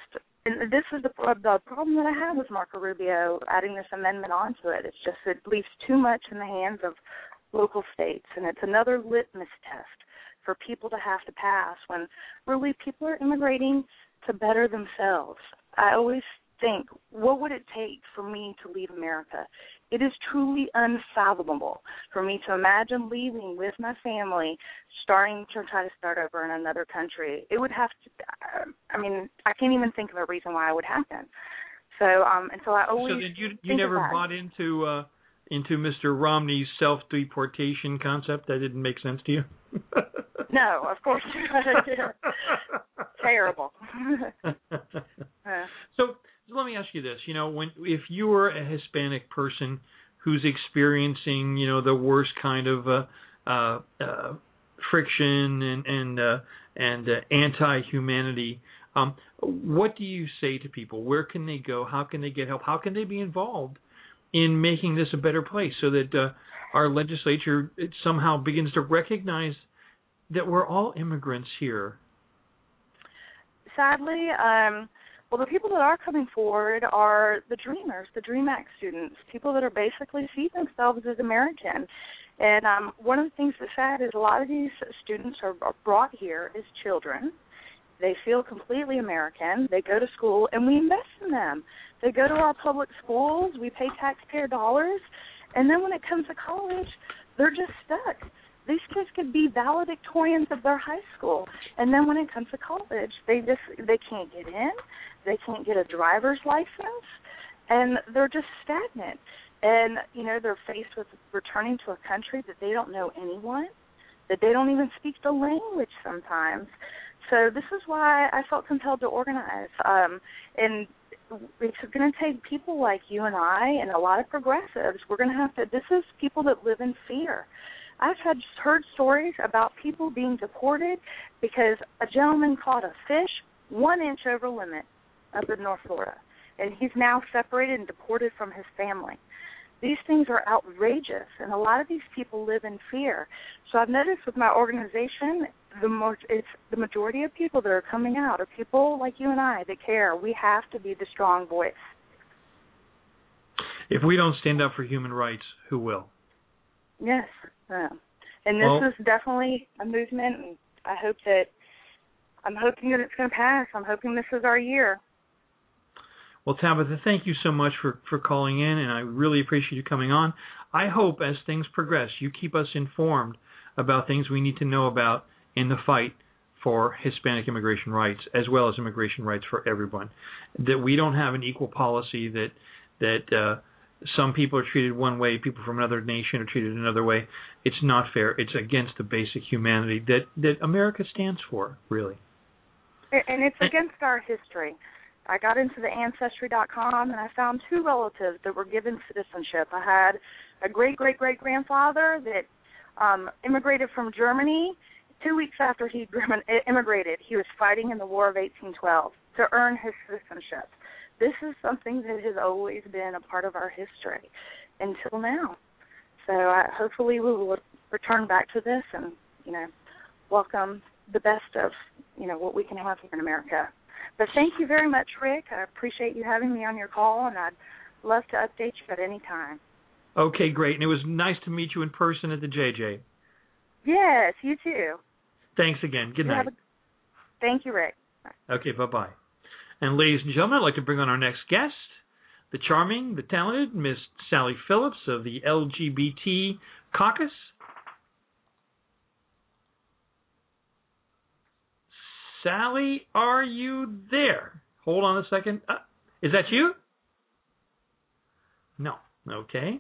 and this is the, the problem that I have with Marco Rubio adding this amendment onto it. It's just it leaves too much in the hands of local states, and it's another litmus test for people to have to pass when really people are immigrating to better themselves. I always think, what would it take for me to leave America? It is truly unfathomable for me to imagine leaving with my family, starting to try to start over in another country. It would have to, I mean, I can't even think of a reason why it would happen. So, um, and so I always So did you, you think never of that. bought into uh, into Mister Romney's self-deportation concept? That didn't make sense to you? No, of course not. Terrible. uh, so let me ask you this: you know, when if you were a Hispanic person who's experiencing, you know, the worst kind of uh, uh, uh, friction and and uh, and uh, anti-humanity, um, what do you say to people? Where can they go? How can they get help? How can they be involved in making this a better place, so that uh, our legislature it somehow begins to recognize that we're all immigrants here? Sadly, um, well, the people that are coming forward are the Dreamers, the DREAM Act students, people that are basically see themselves as American. And um, one of the things that's sad is a lot of these students are, are brought here as children. They feel completely American. They go to school, and we invest in them. They go to our public schools. We pay taxpayer dollars. And then when it comes to college, they're just stuck. These kids could be valedictorians of their high school, and then when it comes to college, they just they can't get in, they can't get a driver's license, and they're just stagnant. And you know they're faced with returning to a country that they don't know anyone, that they don't even speak the language sometimes. So this is why I felt compelled to organize, um, and it's going to take people like you and I and a lot of progressives. We're going to have to. This is people that live in fear. I've had heard stories about people being deported because a gentleman caught a fish one inch over limit up in North Florida, and he's now separated and deported from his family. These things are outrageous, and a lot of these people live in fear. So I've noticed with my organization, the most, it's the majority of people that are coming out are people like you and I that care. We have to be the strong voice. If we don't stand up for human rights, who will? Yes. Uh, and this well, is definitely a movement, and I hope that, I'm hoping that it's going to pass. I'm hoping this is our year. Well, Tabitha, thank you so much for, for calling in, and I really appreciate you coming on. I hope as things progress, you keep us informed about things we need to know about in the fight for Hispanic immigration rights, as well as immigration rights for everyone. That we don't have an equal policy, that that uh, some people are treated one way, people from another nation are treated another way. It's not fair. It's against the basic humanity that, that America stands for, really. And it's against our history. I got into the Ancestry dot com, and I found two relatives that were given citizenship. I had a great-great-great-grandfather that um, immigrated from Germany. Two weeks after he immigrated, he was fighting in the War of eighteen twelve to earn his citizenship. This is something that has always been a part of our history until now. So uh, hopefully we will return back to this and, you know, welcome the best of, you know, what we can have here in America. But thank you very much, Rick. I appreciate you having me on your call, and I'd love to update you at any time. Okay, great. And it was nice to meet you in person at the J J. Yes, you too. Thanks again. Good night. A... Thank you, Rick. Bye. Okay, bye-bye. And ladies and gentlemen, I'd like to bring on our next guest, the charming, the talented Miss Sally Phillips of the L G B T Caucus. Sally, are you there? Hold on a second. Uh, is that you? No. Okay.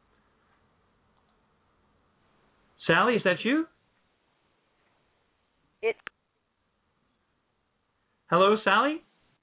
Sally, is that you? It. Hello, Sally?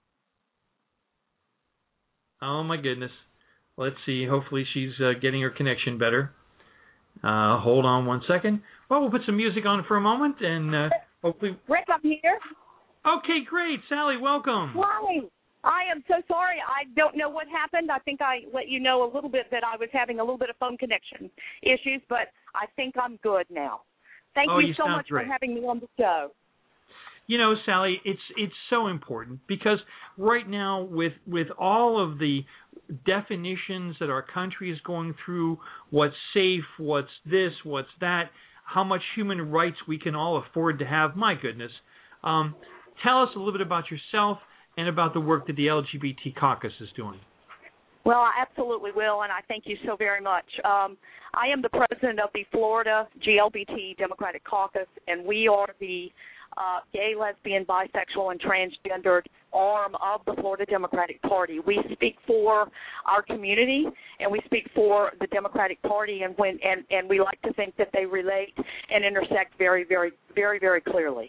Oh, my goodness. Let's see. Hopefully she's uh, getting her connection better. Uh, hold on one second. Well, we'll put some music on for a moment, and uh, hopefully... Rick, I'm here. Okay, great. Sally, welcome. Hi. I am so sorry. I don't know what happened. I think I let you know a little bit that I was having a little bit of phone connection issues, but I think I'm good now. Thank oh, you, you so much great. for having me on the show. you know, Sally, it's it's so important because right now with with all of the definitions that our country is going through, what's safe, what's this, what's that, how much human rights we can all afford to have, my goodness. Um, tell us a little bit about yourself and about the work that the L G B T Caucus is doing. Well, I absolutely will, and I thank you so very much. Um, I am the president of the Florida G L B T Democratic Caucus, and we are the uh, gay, lesbian, bisexual, and transgendered arm of the Florida Democratic Party. We speak for our community, and we speak for the Democratic Party, and when and, and we like to think that they relate and intersect very, very, very, very clearly.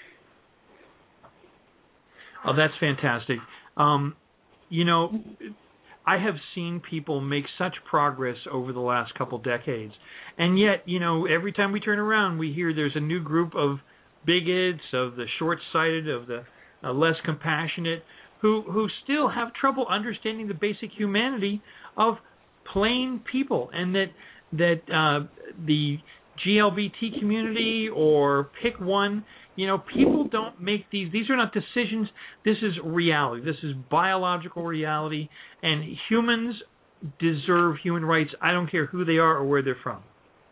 Oh, that's fantastic. Um, you know, I have seen people make such progress over the last couple decades, and yet, you know, every time we turn around, we hear there's a new group of bigots, of the short-sighted, of the uh, less compassionate, who who still have trouble understanding the basic humanity of plain people, and that that uh, the G L B T community, or pick one, you know, people don't make these. These are not decisions. This is reality. This is biological reality, and humans deserve human rights. I don't care who they are or where they're from.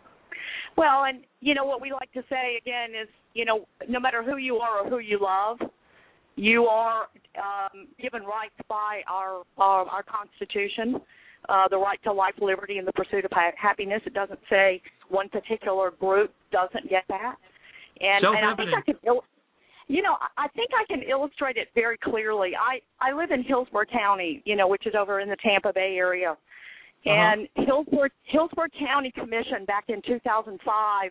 Well, and, you know, what we like to say, again, is, you know, no matter who you are or who you love, you are um, given rights by our our, our Constitution, uh, the right to life, liberty, and the pursuit of ha- happiness. It doesn't say one particular group doesn't get that. And, and I think I can, il- you know, I think I can illustrate it very clearly. I, I live in Hillsborough County, you know, which is over in the Tampa Bay area. And uh-huh. Hillsborough, Hillsborough County Commission back in two thousand five,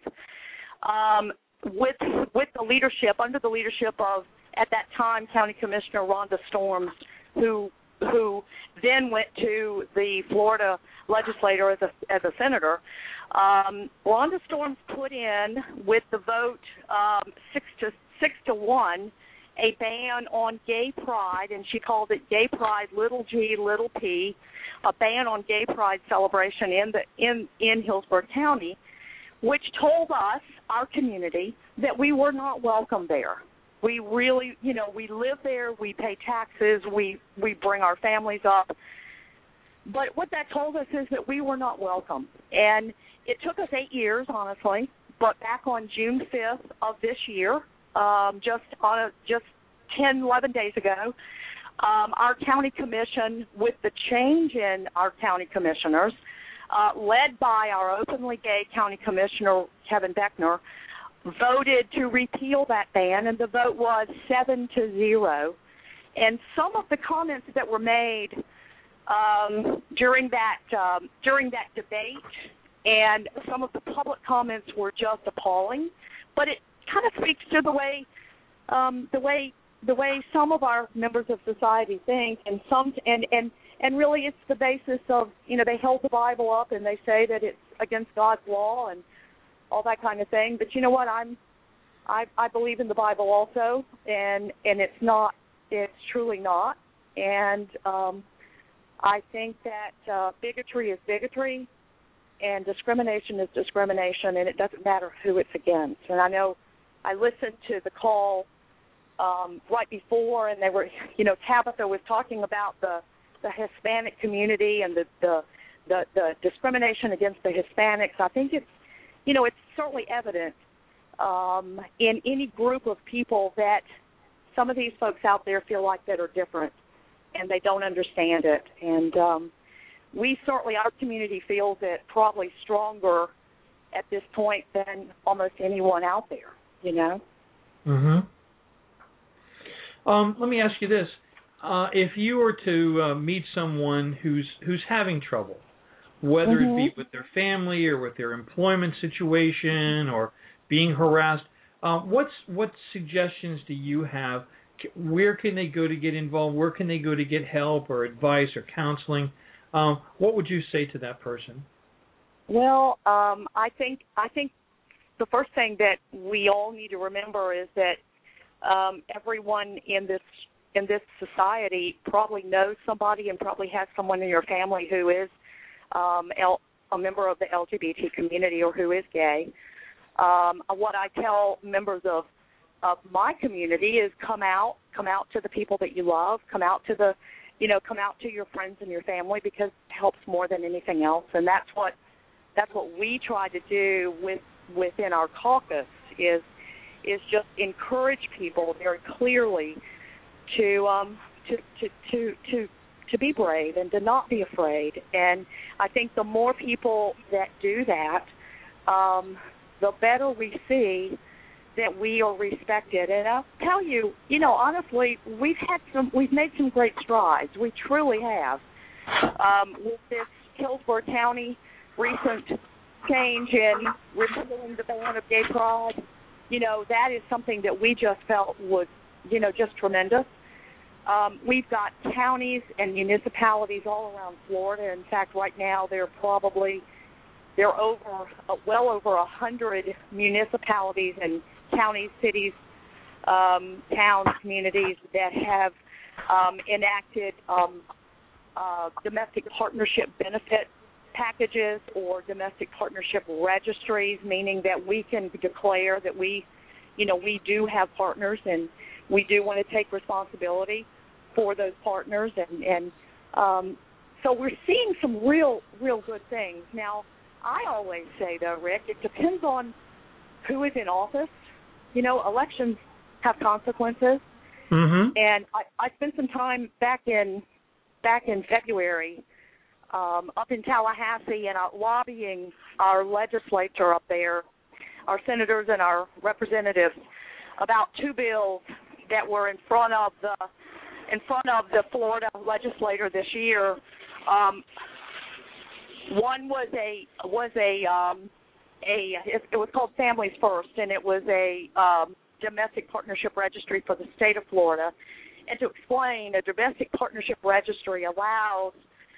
um, with with the leadership, under the leadership of, at that time, County Commissioner Rhonda Storms, who who then went to the Florida legislature as a as a senator. Um, Rhonda Storms put in, with the vote um, six to six to one, a ban on gay pride, and she called it Gay Pride, little g, little p, a ban on gay pride celebration in the in, in Hillsborough County, which told us, our community, that we were not welcome there. We really, you know, we live there, we pay taxes, we, we bring our families up. But what that told us is that we were not welcome. And it took us eight years, honestly, but back on June fifth of this year, um, just on a, just ten, eleven days ago, um, our county commission, with the change in our county commissioners, uh, led by our openly gay county commissioner, Kevin Beckner, voted to repeal that ban, and the vote was seven to zero. And some of the comments that were made um, during that um, during that debate, and some of the public comments were just appalling. But it kind of speaks to the way um, the way the way some of our members of society think, and some and and and really it's the basis of, you know, they held the Bible up and they say that it's against God's law and all that kind of thing. But you know what? I'm, I, I believe in the Bible also, and and it's not, it's truly not. And um, I think that uh, bigotry is bigotry, and discrimination is discrimination, and it doesn't matter who it's against. And I know I listened to the call um, right before, and they were, you know, Tabitha was talking about the the Hispanic community and the the the, the discrimination against the Hispanics. I think it's, you know, it's certainly evident um, in any group of people that some of these folks out there feel like that are different, and they don't understand it. And um, we certainly, our community feels it probably stronger at this point than almost anyone out there, you know. Mm-hmm. Um, let me ask you this. Uh, if you were to uh, meet someone who's who's having trouble, whether mm-hmm. it be with their family or with their employment situation or being harassed, uh, what's what suggestions do you have? Where can they go to get involved? Where can they go to get help or advice or counseling? Um, what would you say to that person? Well, um, I think I think the first thing that we all need to remember is that um, everyone in this in this society probably knows somebody and probably has someone in your family who is um, L, a member of the L G B T community or who is gay. Um, what I tell members of of my community is come out, come out to the people that you love, come out to the, you know, come out to your friends and your family, because it helps more than anything else. And that's what that's what we try to do with within our caucus is is just encourage people very clearly to um to to to to to be brave and to not be afraid. And I think the more people that do that, um, the better we see that we are respected. And I'll tell you, you know, honestly, we've had some, we've made some great strides. We truly have. Um, with this Hillsborough County recent change in repealing the ban of gay pride, you know, that is something that we just felt was, you know, just tremendous. Um, we've got counties and municipalities all around Florida. In fact, right now they're probably, they're over, uh, well over a hundred municipalities and counties, cities, um, towns, communities that have um, enacted um, uh, domestic partnership benefit packages or domestic partnership registries, meaning that we can declare that we, you know, we do have partners and we do want to take responsibility for those partners. And, and um, so we're seeing some real, real good things. Now, I always say, though, Rick, it depends on who is in office. You know, elections have consequences. Mm-hmm. And I, I spent some time back in back in February um, up in Tallahassee and uh, lobbying our legislature up there, our senators and our representatives, about two bills that were in front of the in front of the Florida legislature this year. Um, one was a was a um, a it, it was called Families First, and it was a um, domestic partnership registry for the state of Florida. And to explain, a domestic partnership registry allows,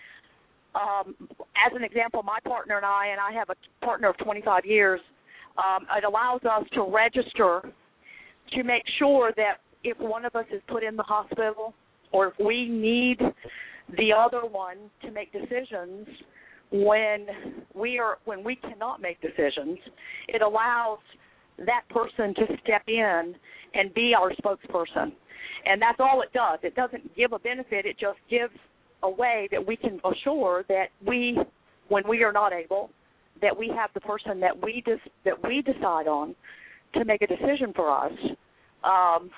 um, as an example, my partner and I, and I have a partner of twenty-five years, um, it allows us to register to make sure that if one of us is put in the hospital or if we need the other one to make decisions when we are when we cannot make decisions, it allows that person to step in and be our spokesperson. And that's all it does. It doesn't give a benefit. It just gives a way that we can assure that we, when we are not able, that we have the person that we dis- that we decide on to make a decision for us. Um,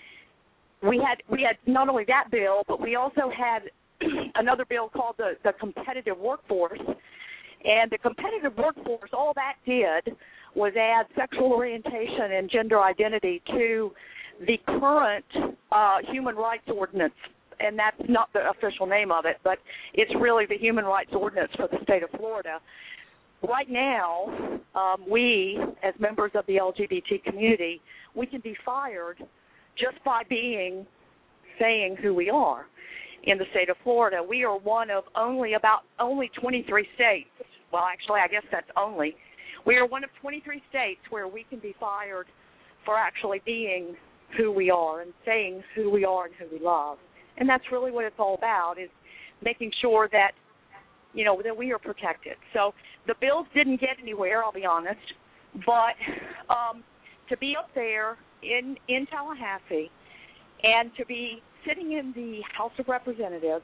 we had we had not only that bill, but we also had another bill called the, the competitive workforce. And the competitive workforce, all that did was add sexual orientation and gender identity to the current uh, human rights ordinance. And that's not the official name of it, but it's really the human rights ordinance for the state of Florida. Right now, um, we, as members of the L G B T community, we can be fired just by being, saying who we are in the state of Florida. We are one of only about only twenty-three states. Well, actually, I guess that's only. We are one of twenty-three states where we can be fired for actually being who we are and saying who we are and who we love. And that's really what it's all about, is making sure that, you know, that we are protected. So the bills didn't get anywhere, I'll be honest, but um, to be up there in, in Tallahassee and to be sitting in the House of Representatives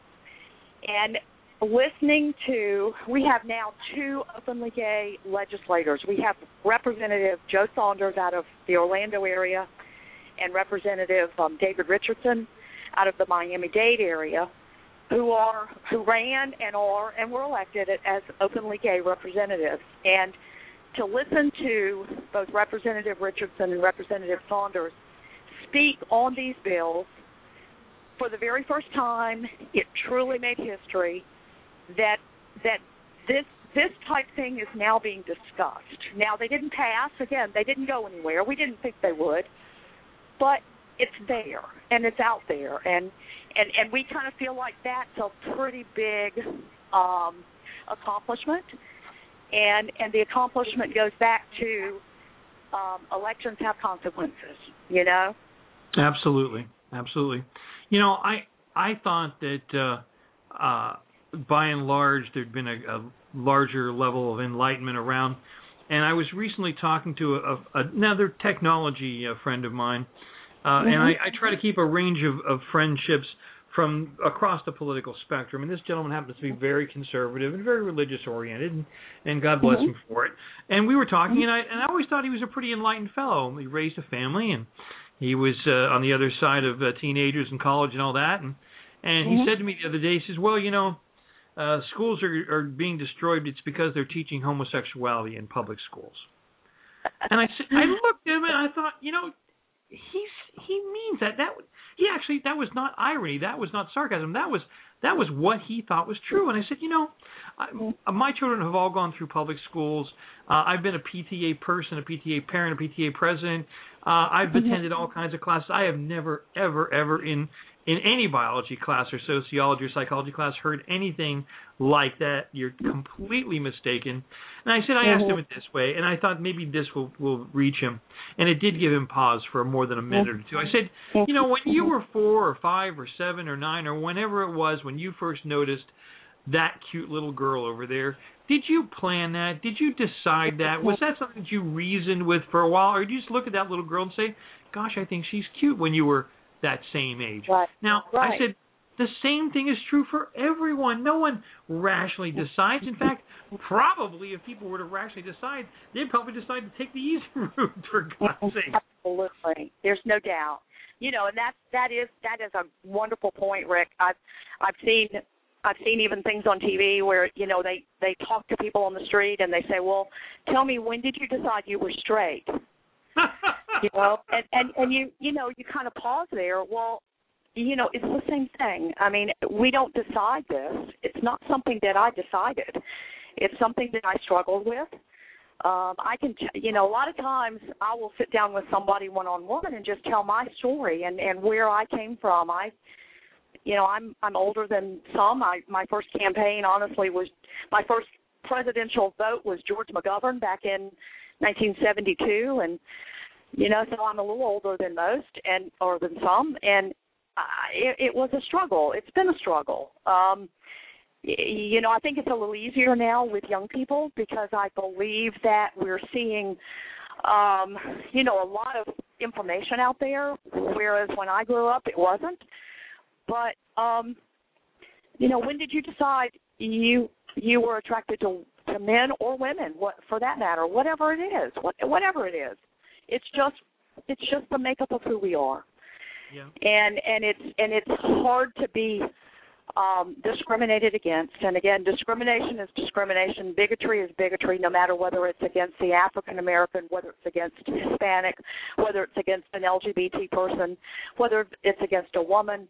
and listening to, we have now two openly gay legislators. We have Representative Joe Saunders out of the Orlando area and Representative um, David Richardson out of the Miami-Dade area, who are who ran and are and were elected as openly gay representatives. And to listen to both Representative Richardson and Representative Saunders speak on these bills for the very first time, it truly made history that that this this type thing is now being discussed. Now, they didn't pass. Again, they didn't go anywhere. We didn't think they would. But it's there, and it's out there. And, and, and we kind of feel like that's a pretty big um, accomplishment. And, and the accomplishment goes back to um, elections have consequences, you know? Absolutely, absolutely. You know, I I thought that uh, uh, by and large there'd been a, a larger level of enlightenment around And I was recently talking to a, a, another technology uh, friend of mine, uh, mm-hmm. and I, I try to keep a range of, of friendships from across the political spectrum. And this gentleman happens to be very conservative and very religious oriented, and, and God bless mm-hmm. him for it. And we were talking, mm-hmm. and I and I always thought he was a pretty enlightened fellow. He raised a family, and he was uh, on the other side of uh, teenagers and college and all that. And and mm-hmm. he said to me the other day, he says, well, you know, uh, schools are, are being destroyed. It's because they're teaching homosexuality in public schools. And I said, I looked at him and I thought, you know, he's he means that. That he actually that was not irony. That was not sarcasm. That was that was what he thought was true. And I said, you know, I, my children have all gone through public schools. Uh, I've been a P T A person, a P T A parent, a P T A president. Uh, I've mm-hmm. attended all kinds of classes. I have never, ever, ever in in any biology class or sociology or psychology class heard anything like that. You're completely mistaken. And I said, I asked him it this way, and I thought maybe this will, will reach him. And it did give him pause for more than a minute or two. I said, you know, when you were four or five or seven or nine or whenever it was when you first noticed that cute little girl over there, did you plan that? Did you decide that? Was that something that you reasoned with for a while? Or did you just look at that little girl and say, gosh, I think she's cute when you were that same age? Right. Now, right. I said, the same thing is true for everyone. No one rationally decides. In fact, probably if people were to rationally decide, they'd probably decide to take the easy route, for God's sake. Absolutely. There's no doubt. You know, and that that is that is a wonderful point, Rick. I've I've seen I've seen even things on T V where, you know, they, they talk to people on the street and they say, well, tell me, when did you decide you were straight? You know, and, and, and you, you know, you kind of pause there. Well, you know, it's the same thing. I mean, we don't decide this. It's not something that I decided. It's something that I struggled with. Um, I can, you know, a lot of times I will sit down with somebody one-on-one and just tell my story and, and where I came from. I, you know, I'm I'm older than some. I, my first campaign, honestly, was my first presidential vote was George McGovern back in nineteen seventy-two, and you know, so I'm a little older than most, and or than some, and I, it, it was a struggle. It's been a struggle. Um, you know, I think it's a little easier now with young people because I believe that we're seeing, um, you know, a lot of information out there, whereas when I grew up, it wasn't. But, um, you know, when did you decide you you were attracted to, to men or women, what, for that matter, whatever it is, what, whatever it is? It's just it's just the makeup of who we are. Yeah. And and it's and it's hard to be um, discriminated against. And again, discrimination is discrimination. Bigotry is bigotry, no matter whether it's against the African American, whether it's against Hispanic, whether it's against an L G B T person, whether it's against a woman.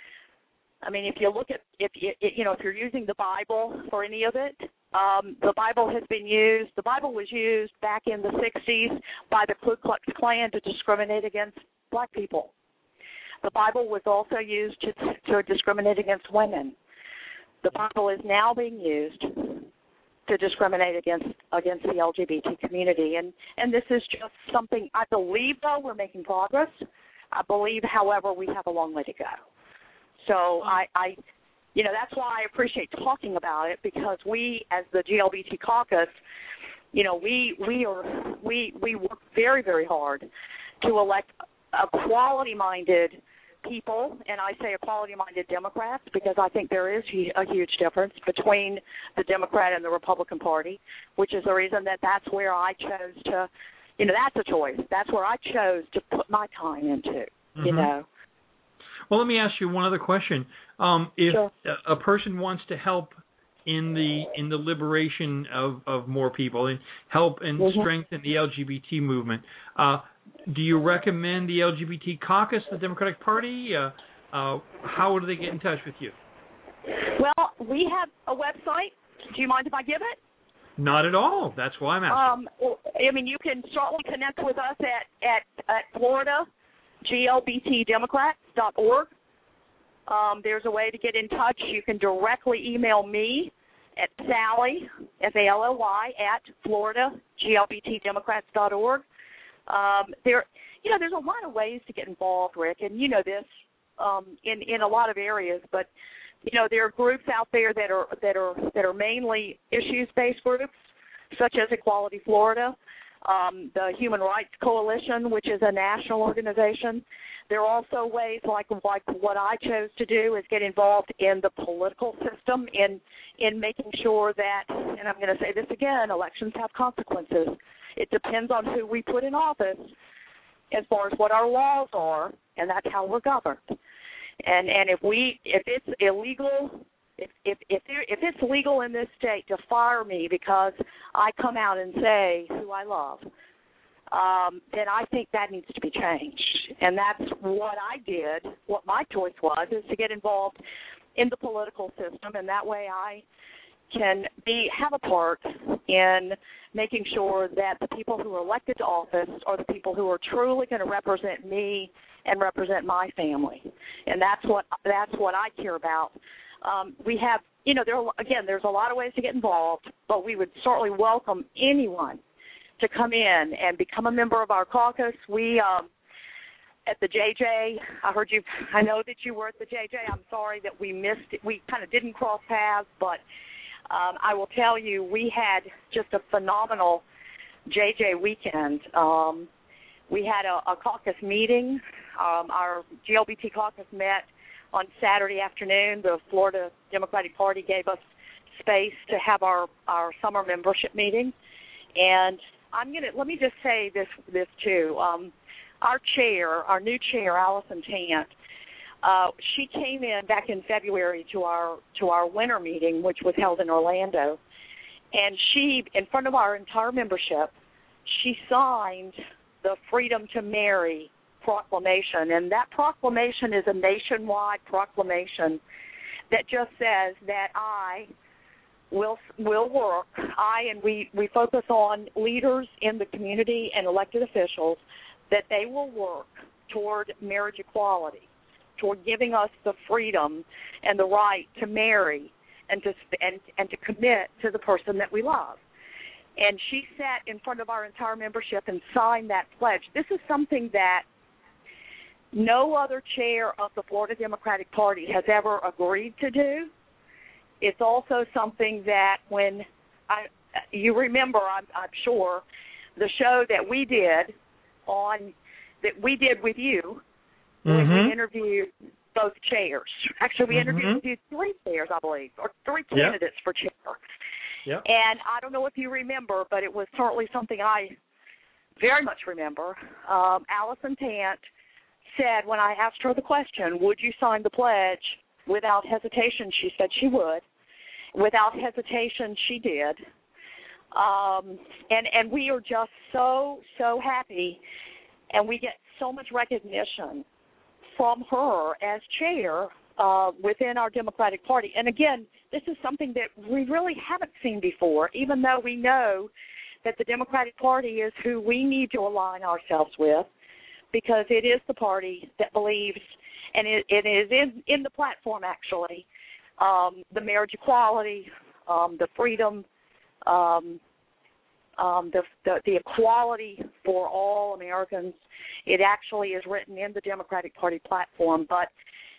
I mean, if you look at if you you know if you're using the Bible for any of it, um, the Bible has been used. The Bible was used back in the sixties by the Ku Klux Klan to discriminate against black people. The Bible was also used to, to discriminate against women. The Bible is now being used to discriminate against against the L G B T community, and and this is just something I believe. Though we're making progress, I believe, however, we have a long way to go. So I, I, you know, that's why I appreciate talking about it, because we, as the G L B T caucus, you know, we we are we we work very very hard to elect equality-minded people, and I say equality-minded Democrats because I think there is a huge difference between the Democrat and the Republican Party, which is the reason that that's where I chose to, you know, that's a choice. That's where I chose to put my time into, mm-hmm. you know. Well, let me ask you one other question. Um, if sure. a, a person wants to help in the in the liberation of, of more people and help and mm-hmm. strengthen the L G B T movement, uh, do you recommend the L G B T caucus, the Democratic Party? Uh, uh, how do they get in touch with you? Well, we have a website. Do you mind if I give it? Not at all. That's why I'm asking. Um, I mean, you can certainly connect with us at, at, at Florida G L B T Democrats dot org. Um, there's a way to get in touch. You can directly email me at Sally, S A L L Y, at Florida G L B T Democrats dot org. Um, there, you know, there's a lot of ways to get involved, Rick, and you know this um, in in a lot of areas. But you know, there are groups out there that are that are that are mainly issues-based groups. such as Equality Florida, um, the Human Rights Coalition, which is a national organization. There are also ways like like what I chose to do is get involved in the political system in in making sure that, and I'm going to say this again, elections have consequences. It depends on who we put in office as far as what our laws are, and that's how we're governed. And and if we if it's illegal, if if if, there, if it's legal in this state to fire me because I come out and say who I love, um, then I think that needs to be changed. And that's what I did. What my choice was is to get involved in the political system, and that way I can be have a part in making sure that the people who are elected to office are the people who are truly going to represent me and represent my family, and that's what that's what I care about. Um, we have, you know, there again, there's a lot of ways to get involved, but we would certainly welcome anyone to come in and become a member of our caucus. We um, at the J J, I heard you. I know that you were at the J J. I'm sorry that we missed it. We kind of didn't cross paths, but um, I will tell you, we had just a phenomenal J J weekend. Um, we had a, a caucus meeting. Um, our G L B T caucus met on Saturday afternoon. The Florida Democratic Party gave us space to have our, our summer membership meeting. And I'm gonna let me just say this this too. Um, our chair, our new chair, Allison Tant, uh, she came in back in February to our to our winter meeting, which was held in Orlando, and she, in front of our entire membership, she signed the Freedom to Marry proclamation, and that proclamation is a nationwide proclamation that just says that I will will work, I and we, we focus on leaders in the community and elected officials, that they will work toward marriage equality, toward giving us the freedom and the right to marry and to and, and to commit to the person that we love. And she sat in front of our entire membership and signed that pledge. This is something that no other chair of the Florida Democratic Party has ever agreed to do. It's also something that when I, you remember, I'm, I'm sure, the show that we did on that we did with you when mm-hmm. we interviewed both chairs. Actually, we mm-hmm. interviewed three chairs, I believe, or three candidates yep. for chair. Yep. And I don't know if you remember, but it was certainly something I very much remember. Um, Allison Tant said when I asked her the question, would you sign the pledge? Without hesitation, she said she would. Without hesitation, she did. Um, and, and we are just so, so happy, and we get so much recognition from her as chair uh, within our Democratic Party. And, again, this is something that we really haven't seen before, even though we know that the Democratic Party is who we need to align ourselves with, because it is the party that believes, and it, it is in, in the platform, actually, um, the marriage equality, um, the freedom, um, um, the, the, the equality for all Americans. It actually is written in the Democratic Party platform. But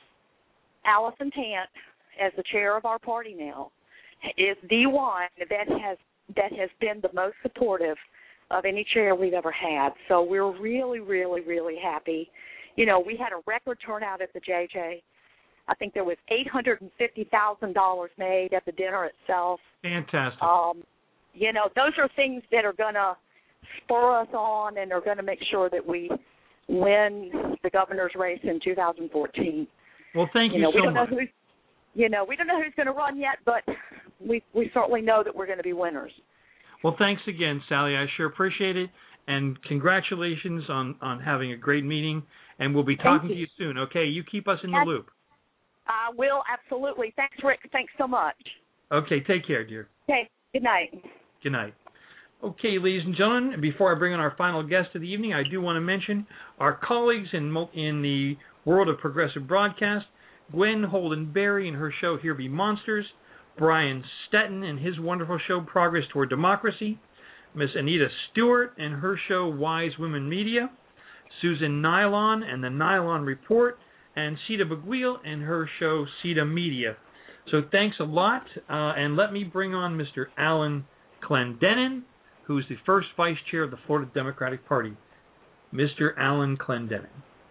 Allison Tant, as the chair of our party now, is the one that has that has been the most supportive of any chair we've ever had. So we're really, really, really happy. You know, we had a record turnout at the J J. I think there was eight hundred fifty thousand dollars made at the dinner itself. Fantastic. Um, you know, those are things that are going to spur us on and are going to make sure that we win the governor's race in two thousand fourteen. Well, thank you, you know, so we don't much. Know who, you know, we don't know who's going to run yet, but we we certainly know that we're going to be winners. Well, thanks again, Sally. I sure appreciate it, and congratulations on, on having a great meeting, and we'll be talking you. to you soon, okay? You keep us in the That's, loop. I will, absolutely. Thanks, Rick. Thanks so much. Okay, take care, dear. Okay, good night. Good night. Okay, ladies and gentlemen, before I bring on our final guest of the evening, I do want to mention our colleagues in in the world of progressive broadcast, Gwen Holden Berry and her show Here Be Monsters, Brian Stetton and his wonderful show Progress Toward Democracy, Miss Anita Stewart and her show Wise Women Media, Susan Nylon and the Nylon Report, and Cita Baguil and her show Cita Media. So thanks a lot, uh, and let me bring on Mister Alan Clendenin, who's the first vice chair of the Florida Democratic Party. Mister Alan Clendenin.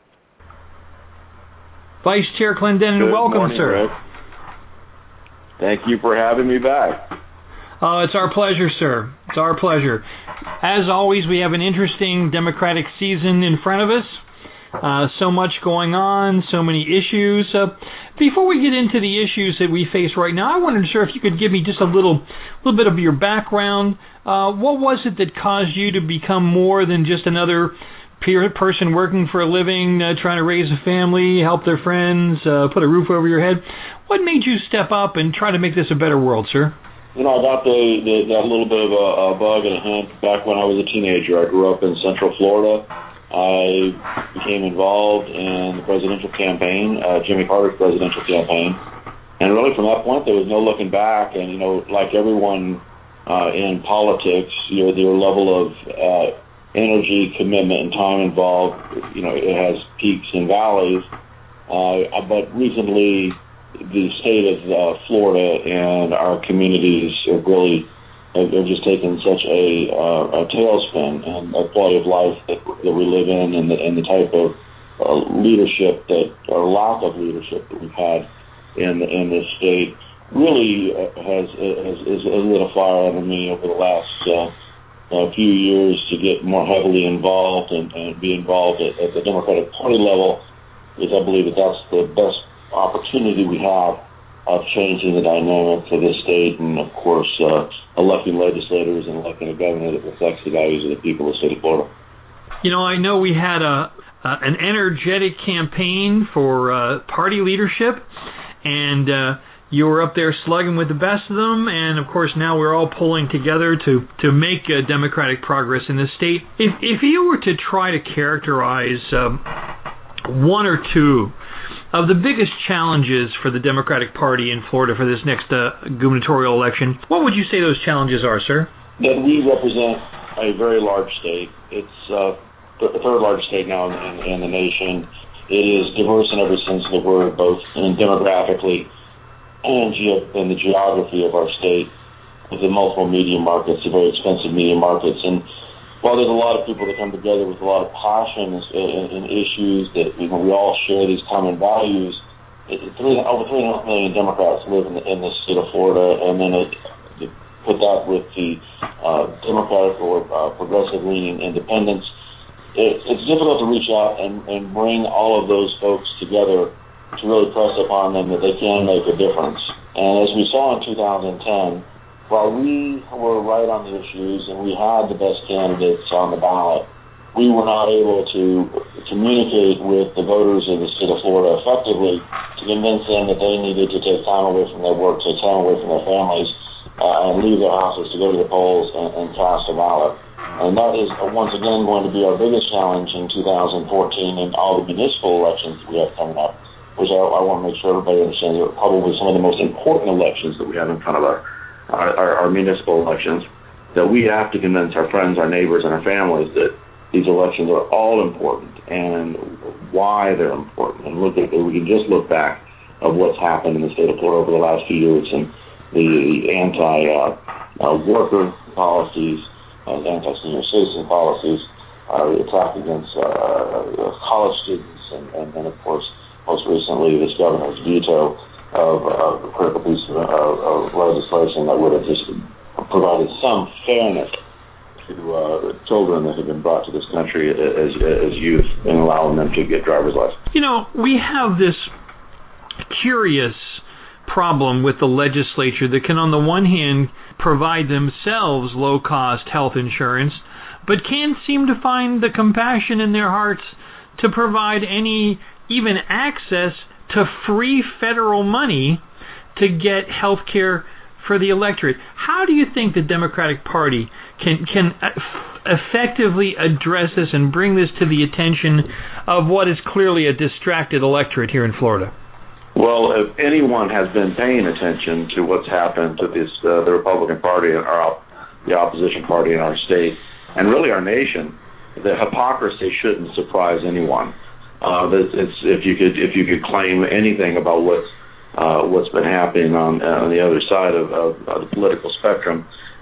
Vice Chair Clendenin, Good welcome, morning, sir. Rick. Thank you for having me back. Oh, it's our pleasure, sir. It's our pleasure. As always, we have an interesting Democratic season in front of us. Uh, so much going on, so many issues. Uh, before we get into the issues that we face right now, I wondered, sir, if you could give me just a little, little bit of your background. Uh, what was it that caused you to become more than just another peer person working for a living, uh, trying to raise a family, help their friends, uh, put a roof over your head? What made you step up and try to make this a better world, sir? You know, I got the, the that little bit of a, a bug and a hint back when I was a teenager. I grew up in Central Florida. I became involved in the presidential campaign, uh, Jimmy Carter's presidential campaign. And really from that point, there was no looking back. And, you know, like everyone uh, in politics, your, your level of uh, energy, commitment, and time involved, you know, it has peaks and valleys. Uh, but recently, the state of uh, Florida and our communities have really have, have just taken such a, uh, a tailspin, and the quality of life that, that we live in, and the, and the type of uh, leadership that, or lack of leadership that we've had in in this state, really uh, has, has, has lit a fire under me over the last uh, uh, few years to get more heavily involved and, and be involved at, at the Democratic Party level, because I believe that that's the best opportunity we have of changing the dynamic for this state, and of course uh, electing legislators and electing a governor that reflects the values of the people of the state of Florida. You know, I know we had a uh, an energetic campaign for uh, party leadership, and uh, you were up there slugging with the best of them, and of course now we're all pulling together to to make uh, democratic progress in this state. If if you were to try to characterize um, one or two of the biggest challenges for the Democratic Party in Florida for this next uh, gubernatorial election, what would you say those challenges are, sir? That we represent a very large state. It's uh, the third largest state now in, in the nation. It is diverse in every sense of the word, both in demographically and ge- in the geography of our state, with the multiple media markets, the very expensive media markets. And while there's a lot of people that come together with a lot of passion and, and issues that, you know, we all share these common values, it, it, three, over three and a half million Democrats live in the, in the state of Florida, and then it, it put that with the uh, Democratic or uh, progressive-leaning independents. It, it's difficult to reach out and, and bring all of those folks together to really press upon them that they can make a difference. And as we saw in two thousand ten, while we were right on the issues and we had the best candidates on the ballot, we were not able to communicate with the voters of the state of Florida effectively to convince them that they needed to take time away from their work, take time away from their families, uh, and leave their houses to go to the polls and, and cast a ballot. And that is, uh, once again, going to be our biggest challenge in two thousand fourteen and all the municipal elections we have coming up, which I, I want to make sure everybody understands are probably some of the most important elections that we have in front of us. Our, our, our municipal elections, that we have to convince our friends, our neighbors, and our families that these elections are all important and why they're important. And look at, we can just look back of what's happened in the state of Florida over the last few years, and the, the anti-worker uh, uh, policies, uh, anti-senior citizen policies, uh, the attack against uh, college students, and, and then, of course, most recently, this governor's veto of uh, a critical piece of, uh, of legislation that would have just provided some fairness to uh, children that have been brought to this country as, as youth and allowing them to get driver's license. You know, we have this curious problem with the legislature that can, on the one hand, provide themselves low-cost health insurance, but can't seem to find the compassion in their hearts to provide any even access to free federal money to get health care for the electorate. How do you think the Democratic Party can can effectively address this and bring this to the attention of what is clearly a distracted electorate here in Florida? Well, if anyone has been paying attention to what's happened to this, uh, the Republican Party and our, the opposition party in our state, and really our nation, the hypocrisy shouldn't surprise anyone. Uh, it's, if you could, if you could claim anything about what's uh, what's been happening on, uh, on the other side of, of, of the political spectrum,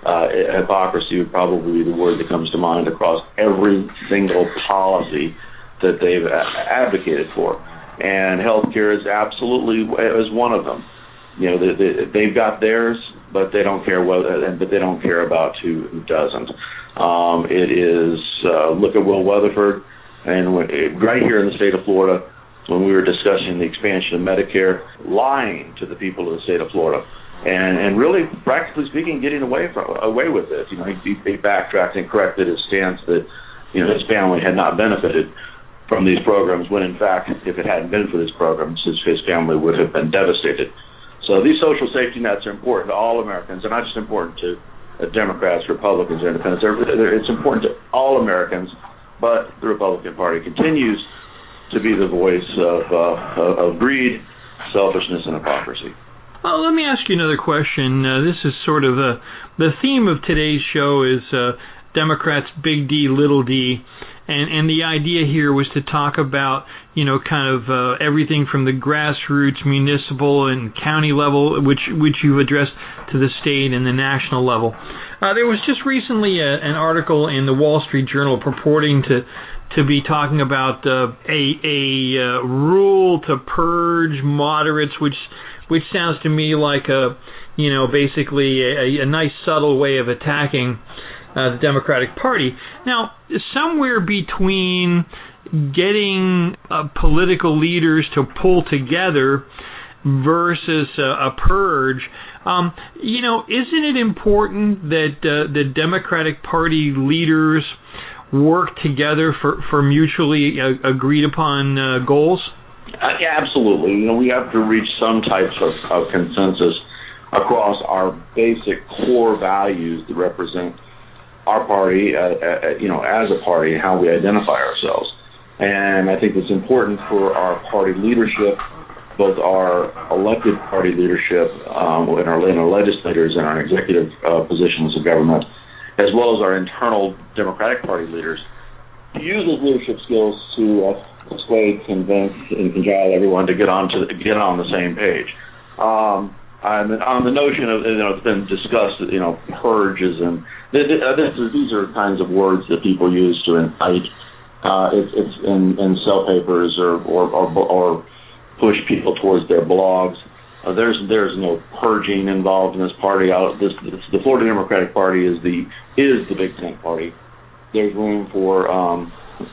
uh, hypocrisy would probably be the word that comes to mind across every single policy that they've advocated for. And healthcare is absolutely is one of them. You know, they, they, they've got theirs, but they don't care what, but they don't care about who, who doesn't. Um, it is uh, look at Will Weatherford, and when, right here in the state of Florida, when we were discussing the expansion of Medicare, lying to the people of the state of Florida, and and really, practically speaking, getting away from away with it. You know, he, he backtracked and corrected his stance that you know his family had not benefited from these programs, when in fact, if it hadn't been for these programs, his, his family would have been devastated. So these social safety nets are important to all Americans, and not just important to uh, Democrats, Republicans, Independents. They're, they're, it's important to all Americans, but the Republican Party continues to be the voice of, uh, of greed, selfishness, and hypocrisy. Well, let me ask you another question. Uh, this is sort of a, the theme of today's show is uh, Democrats' big D, little d. And and the idea here was to talk about, you know, kind of uh, everything from the grassroots, municipal, and county level, which which you've addressed, to the state and the national level. Uh, there was just recently a, an article in the Wall Street Journal purporting to to be talking about uh, a a uh, rule to purge moderates, which which sounds to me like a, you know, basically a, a nice subtle way of attacking Uh, the Democratic Party. Now, somewhere between getting uh, political leaders to pull together versus uh, a purge, um, you know, isn't it important that uh, the Democratic Party leaders work together for, for mutually uh, agreed upon uh, goals? Uh, yeah, absolutely. You know, we have to reach some types of, of consensus across our basic core values that represent our party, uh, uh, you know, as a party, and how we identify ourselves. And I think it's important for our party leadership, both our elected party leadership, um, and, our, and our legislators and our executive uh, positions of government, as well as our internal Democratic Party leaders, to use those leadership skills to uh, persuade, convince, and conjure everyone to get on to the, get on the same page. Um, On the, on the notion of, you know, it's been discussed, you know, purges, and th- th- this is, these are kinds of words that people use to incite. Uh, it's, it's in, in sell papers or, or, or, or push people towards their blogs. Uh, there's there's no purging involved in this party. Out this, this the Florida Democratic Party is the is the big tent party. There's room for um,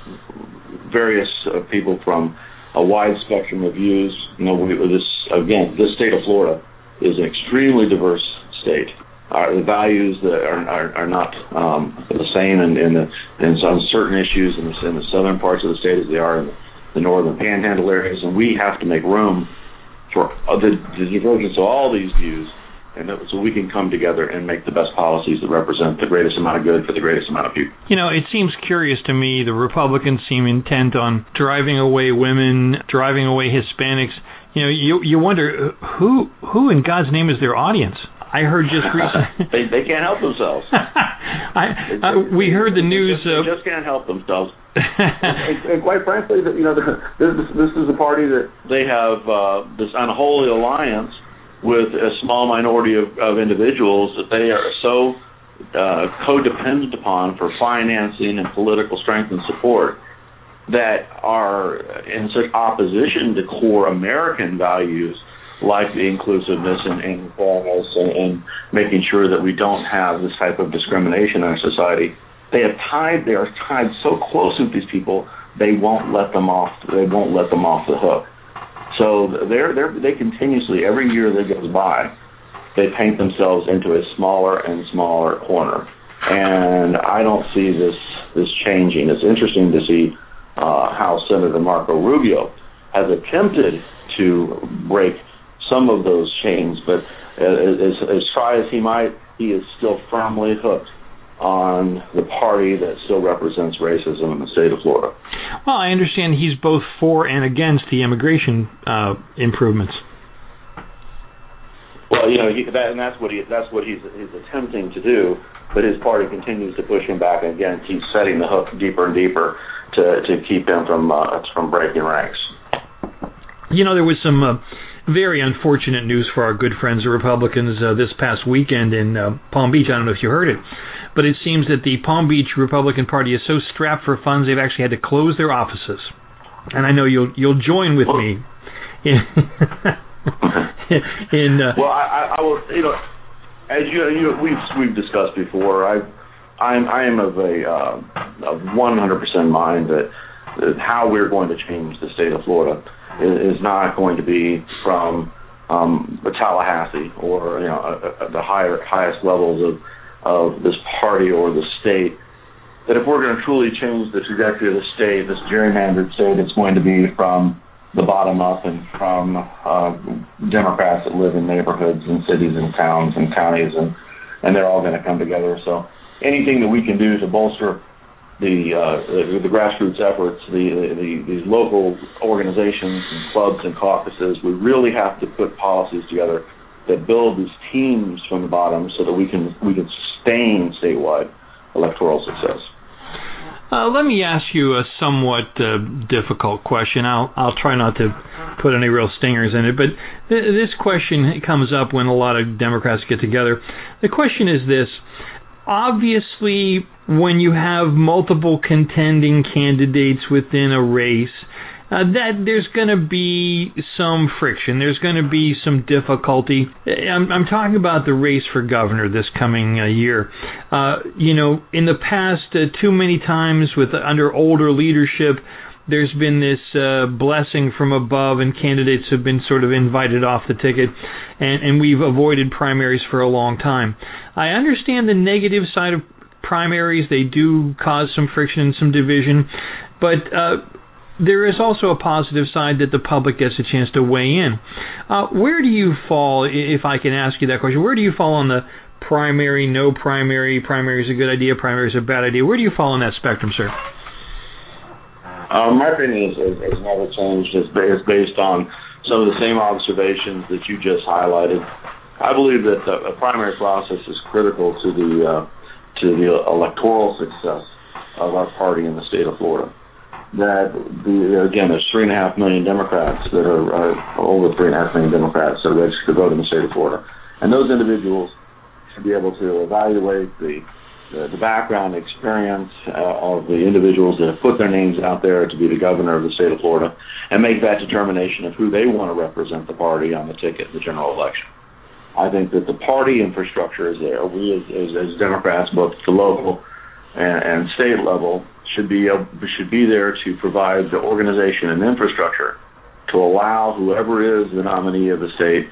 various uh, people from a wide spectrum of views. You know, we, this again, this state of Florida is an extremely diverse state. Our, the values that are, are, are not um, the same in, in, the, in some certain issues in the, in the southern parts of the state as they are in the, the northern panhandle areas, and we have to make room for the, the divergence of all these views, and that, so we can come together and make the best policies that represent the greatest amount of good for the greatest amount of people. You know, it seems curious to me the Republicans seem intent on driving away women, driving away Hispanics. You know, you you wonder who who in God's name is their audience. I heard just recently they they can't help themselves. I, uh, we heard the news. They just, they just can't help themselves. and, and quite frankly, you know, this this is a party that they have uh, this unholy alliance with a small minority of, of individuals that they are so uh, codependent upon for financing and political strength and support, that are in such opposition to core American values like the inclusiveness and, and fairness and, and making sure that we don't have this type of discrimination in our society. They have tied, they are tied so close with these people, they won't let them off, they won't let them off the hook. So they're, they're, they continuously, every year that goes by, they paint themselves into a smaller and smaller corner. And I don't see this, this changing. It's interesting to see Uh, how Senator Marco Rubio has attempted to break some of those chains, but as, as try as he might, he is still firmly hooked on the party that still represents racism in the state of Florida. Well, I understand he's both for and against the immigration uh, improvements. Well, you know, he, that, and that's what he that's what he's he's attempting to do, but his party continues to push him back, and again keeps setting the hook deeper and deeper to to keep him from uh, from breaking ranks. You know, there was some uh, very unfortunate news for our good friends, the Republicans, uh, this past weekend in uh, Palm Beach. I don't know if you heard it, but it seems that the Palm Beach Republican Party is so strapped for funds they've actually had to close their offices. And I know you'll you'll join with me in. in uh, well, I, I will. You know, as you, you we've we've discussed before, I I'm I am of a uh, of one hundred percent mind that, that how we're going to change the state of Florida is, is not going to be from um, Tallahassee or you know uh, the higher highest levels of of this party or the state. That if we're going to truly change the trajectory of the state, this gerrymandered state, it's going to be from the bottom up and from uh, Democrats that live in neighborhoods and cities and towns and counties, and, and they're all going to come together. So anything that we can do to bolster the uh, the, the grassroots efforts, the, the these local organizations and clubs and caucuses, we really have to put policies together that build these teams from the bottom so that we can we can sustain statewide electoral success. Uh, let me ask you a somewhat uh, difficult question. I'll I'll try not to put any real stingers in it, but th- this question comes up when a lot of Democrats get together. The question is this: obviously, when you have multiple contending candidates within a race, Uh, that there's going to be some friction. There's going to be some difficulty. I'm, I'm talking about the race for governor this coming uh, year. Uh, you know, in the past, uh, too many times with uh, under older leadership, there's been this uh, blessing from above, and candidates have been sort of invited off the ticket, and, and we've avoided primaries for a long time. I understand the negative side of primaries. They do cause some friction and some division, but uh, there is also a positive side that the public gets a chance to weigh in. Uh, where do you fall, if I can ask you that question, where do you fall on the primary, no primary, primary is a good idea, primary is a bad idea? Where do you fall on that spectrum, sir? Uh, my opinion is, is, is never changed. It's, it's based on some of the same observations that you just highlighted. I believe that the, the primary process is critical to the uh, to the electoral success of our party in the state of Florida. That the, again, there's three and a half million Democrats that are uh, over three and a half million Democrats that are registered to vote in the state of Florida, and those individuals should be able to evaluate the the, the background experience uh, of the individuals that have put their names out there to be the governor of the state of Florida, and make that determination of who they want to represent the party on the ticket in the general election. I think that the party infrastructure is there. We as, as, as Democrats, both at the local and, and state level, should be uh, should be there to provide the organization and infrastructure to allow whoever is the nominee of the state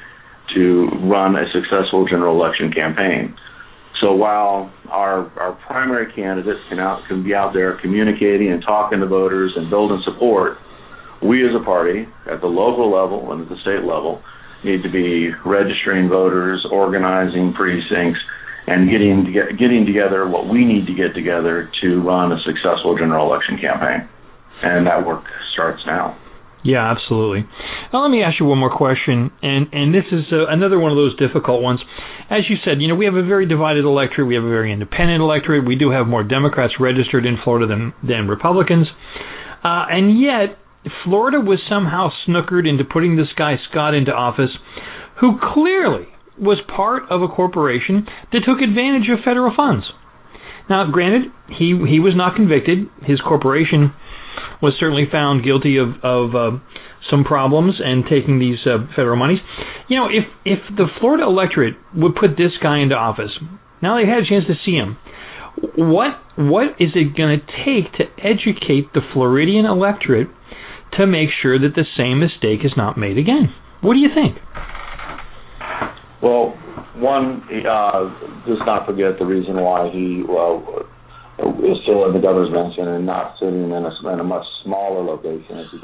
to run a successful general election campaign. So while our our primary candidates can out can be out there communicating and talking to voters and building support, we as a party at the local level and at the state level need to be registering voters, organizing precincts, and getting to get, getting together what we need to get together to run a successful general election campaign. And that work starts now. Yeah, absolutely. Now, let me ask you one more question, and, and this is uh, another one of those difficult ones. As you said, you know, we have a very divided electorate. We have a very independent electorate. We do have more Democrats registered in Florida than, than Republicans. Uh, and yet, Florida was somehow snookered into putting this guy Scott into office, who clearly was part of a corporation that took advantage of federal funds. Now, granted, he he was not convicted. His corporation was certainly found guilty of, of uh, some problems and taking these uh, federal monies. You know, if, if the Florida electorate would put this guy into office, now they had a chance to see him, what what is it going to take to educate the Floridian electorate to make sure that the same mistake is not made again? What do you think? Well, one, uh, let's not forget the reason why he uh, is still in the governor's mansion and not sitting in a, in a much smaller location. As he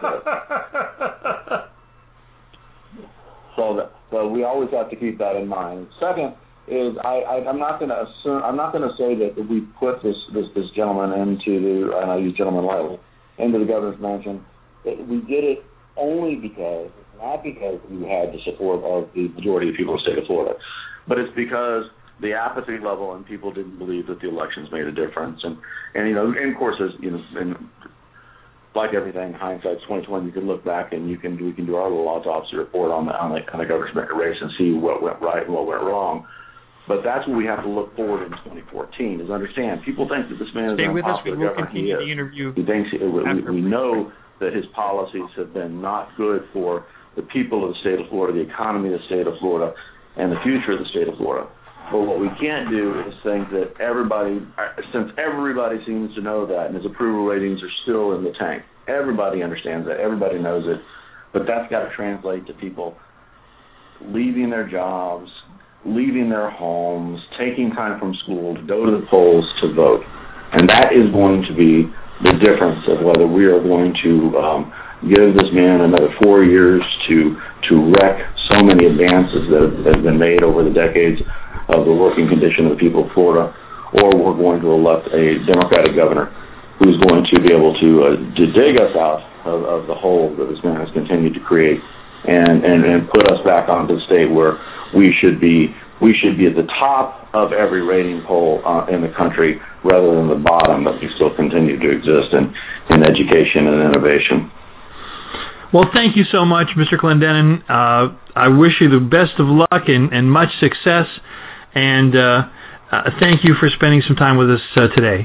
so, that, so we always have to keep that in mind. Second is I, I, I'm not going to assume I'm not going to say that we put this, this this gentleman into the and I use gentleman lightly into the governor's mansion. We did it only because. Not because we had the support of the majority of people in the state of Florida, but it's because the apathy level and people didn't believe that the elections made a difference. And, and you know, and of course, as, you know, and like everything, hindsight's twenty twenty. You can look back and you can we can do our little autopsy report on the on the, on the government race and see what went right and what went wrong. But that's what we have to look forward in twenty fourteen. Is understand people think that this man is Stay an with us. We unpopular will governor. continue He the interview. He thinks he, we, we know that his policies have been not good for the people of the state of Florida, the economy of the state of Florida, and the future of the state of Florida. But what we can't do is think that everybody, since everybody seems to know that, and his approval ratings are still in the tank. Everybody understands that. Everybody knows it. But that's got to translate to people leaving their jobs, leaving their homes, taking time from school to go to the polls to vote. And that is going to be the difference of whether we are going to um, give this man another four years to to wreck so many advances that have been made over the decades of the working condition of the people of Florida, or we're going to elect a Democratic governor who's going to be able to, uh, to dig us out of, of the hole that this man has continued to create and, and, and put us back onto the state where we should be we should be at the top of every rating poll uh, in the country rather than the bottom that we still continue to exist in, in education and innovation. Well, thank you so much, Mister Clendenin. Uh, I wish you the best of luck and, and much success. And uh, uh, thank you for spending some time with us uh, today.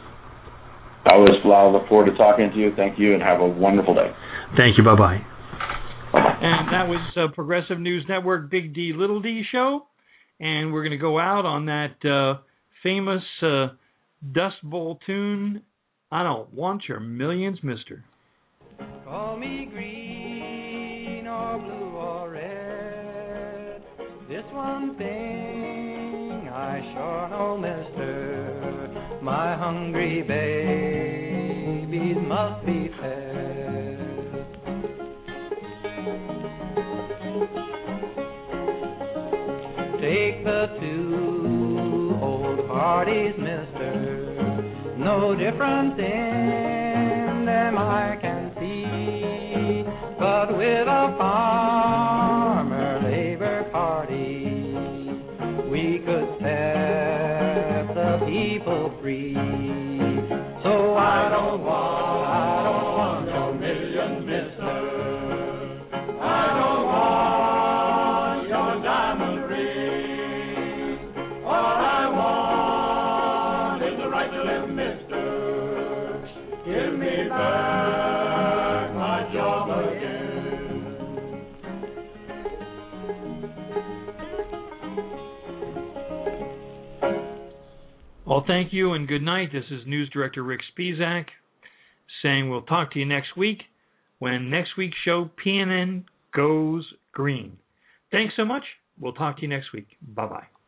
I was I look forward to talking to you. Thank you, and have a wonderful day. Thank you. Bye-bye. Bye-bye. And that was uh, Progressive News Network Big D, Little D show. And we're going to go out on that uh, famous uh, Dust Bowl tune, I Don't Want Your Millions, Mister. Call me green or blue or red. This one thing I sure know, mister, my hungry babies must be fed. Take the two old parties, mister, no difference in them I can see, but with a farmer labor party we could set the people free. So I don't want, I don't want no millions, mister. I don't want your diamond ring. All I want is the right to live, mister. Give me back my job again. Well, thank you and good night. This is News Director Rick Spisak saying we'll talk to you next week when next week's show P N N goes green. Thanks so much. We'll talk to you next week. Bye-bye.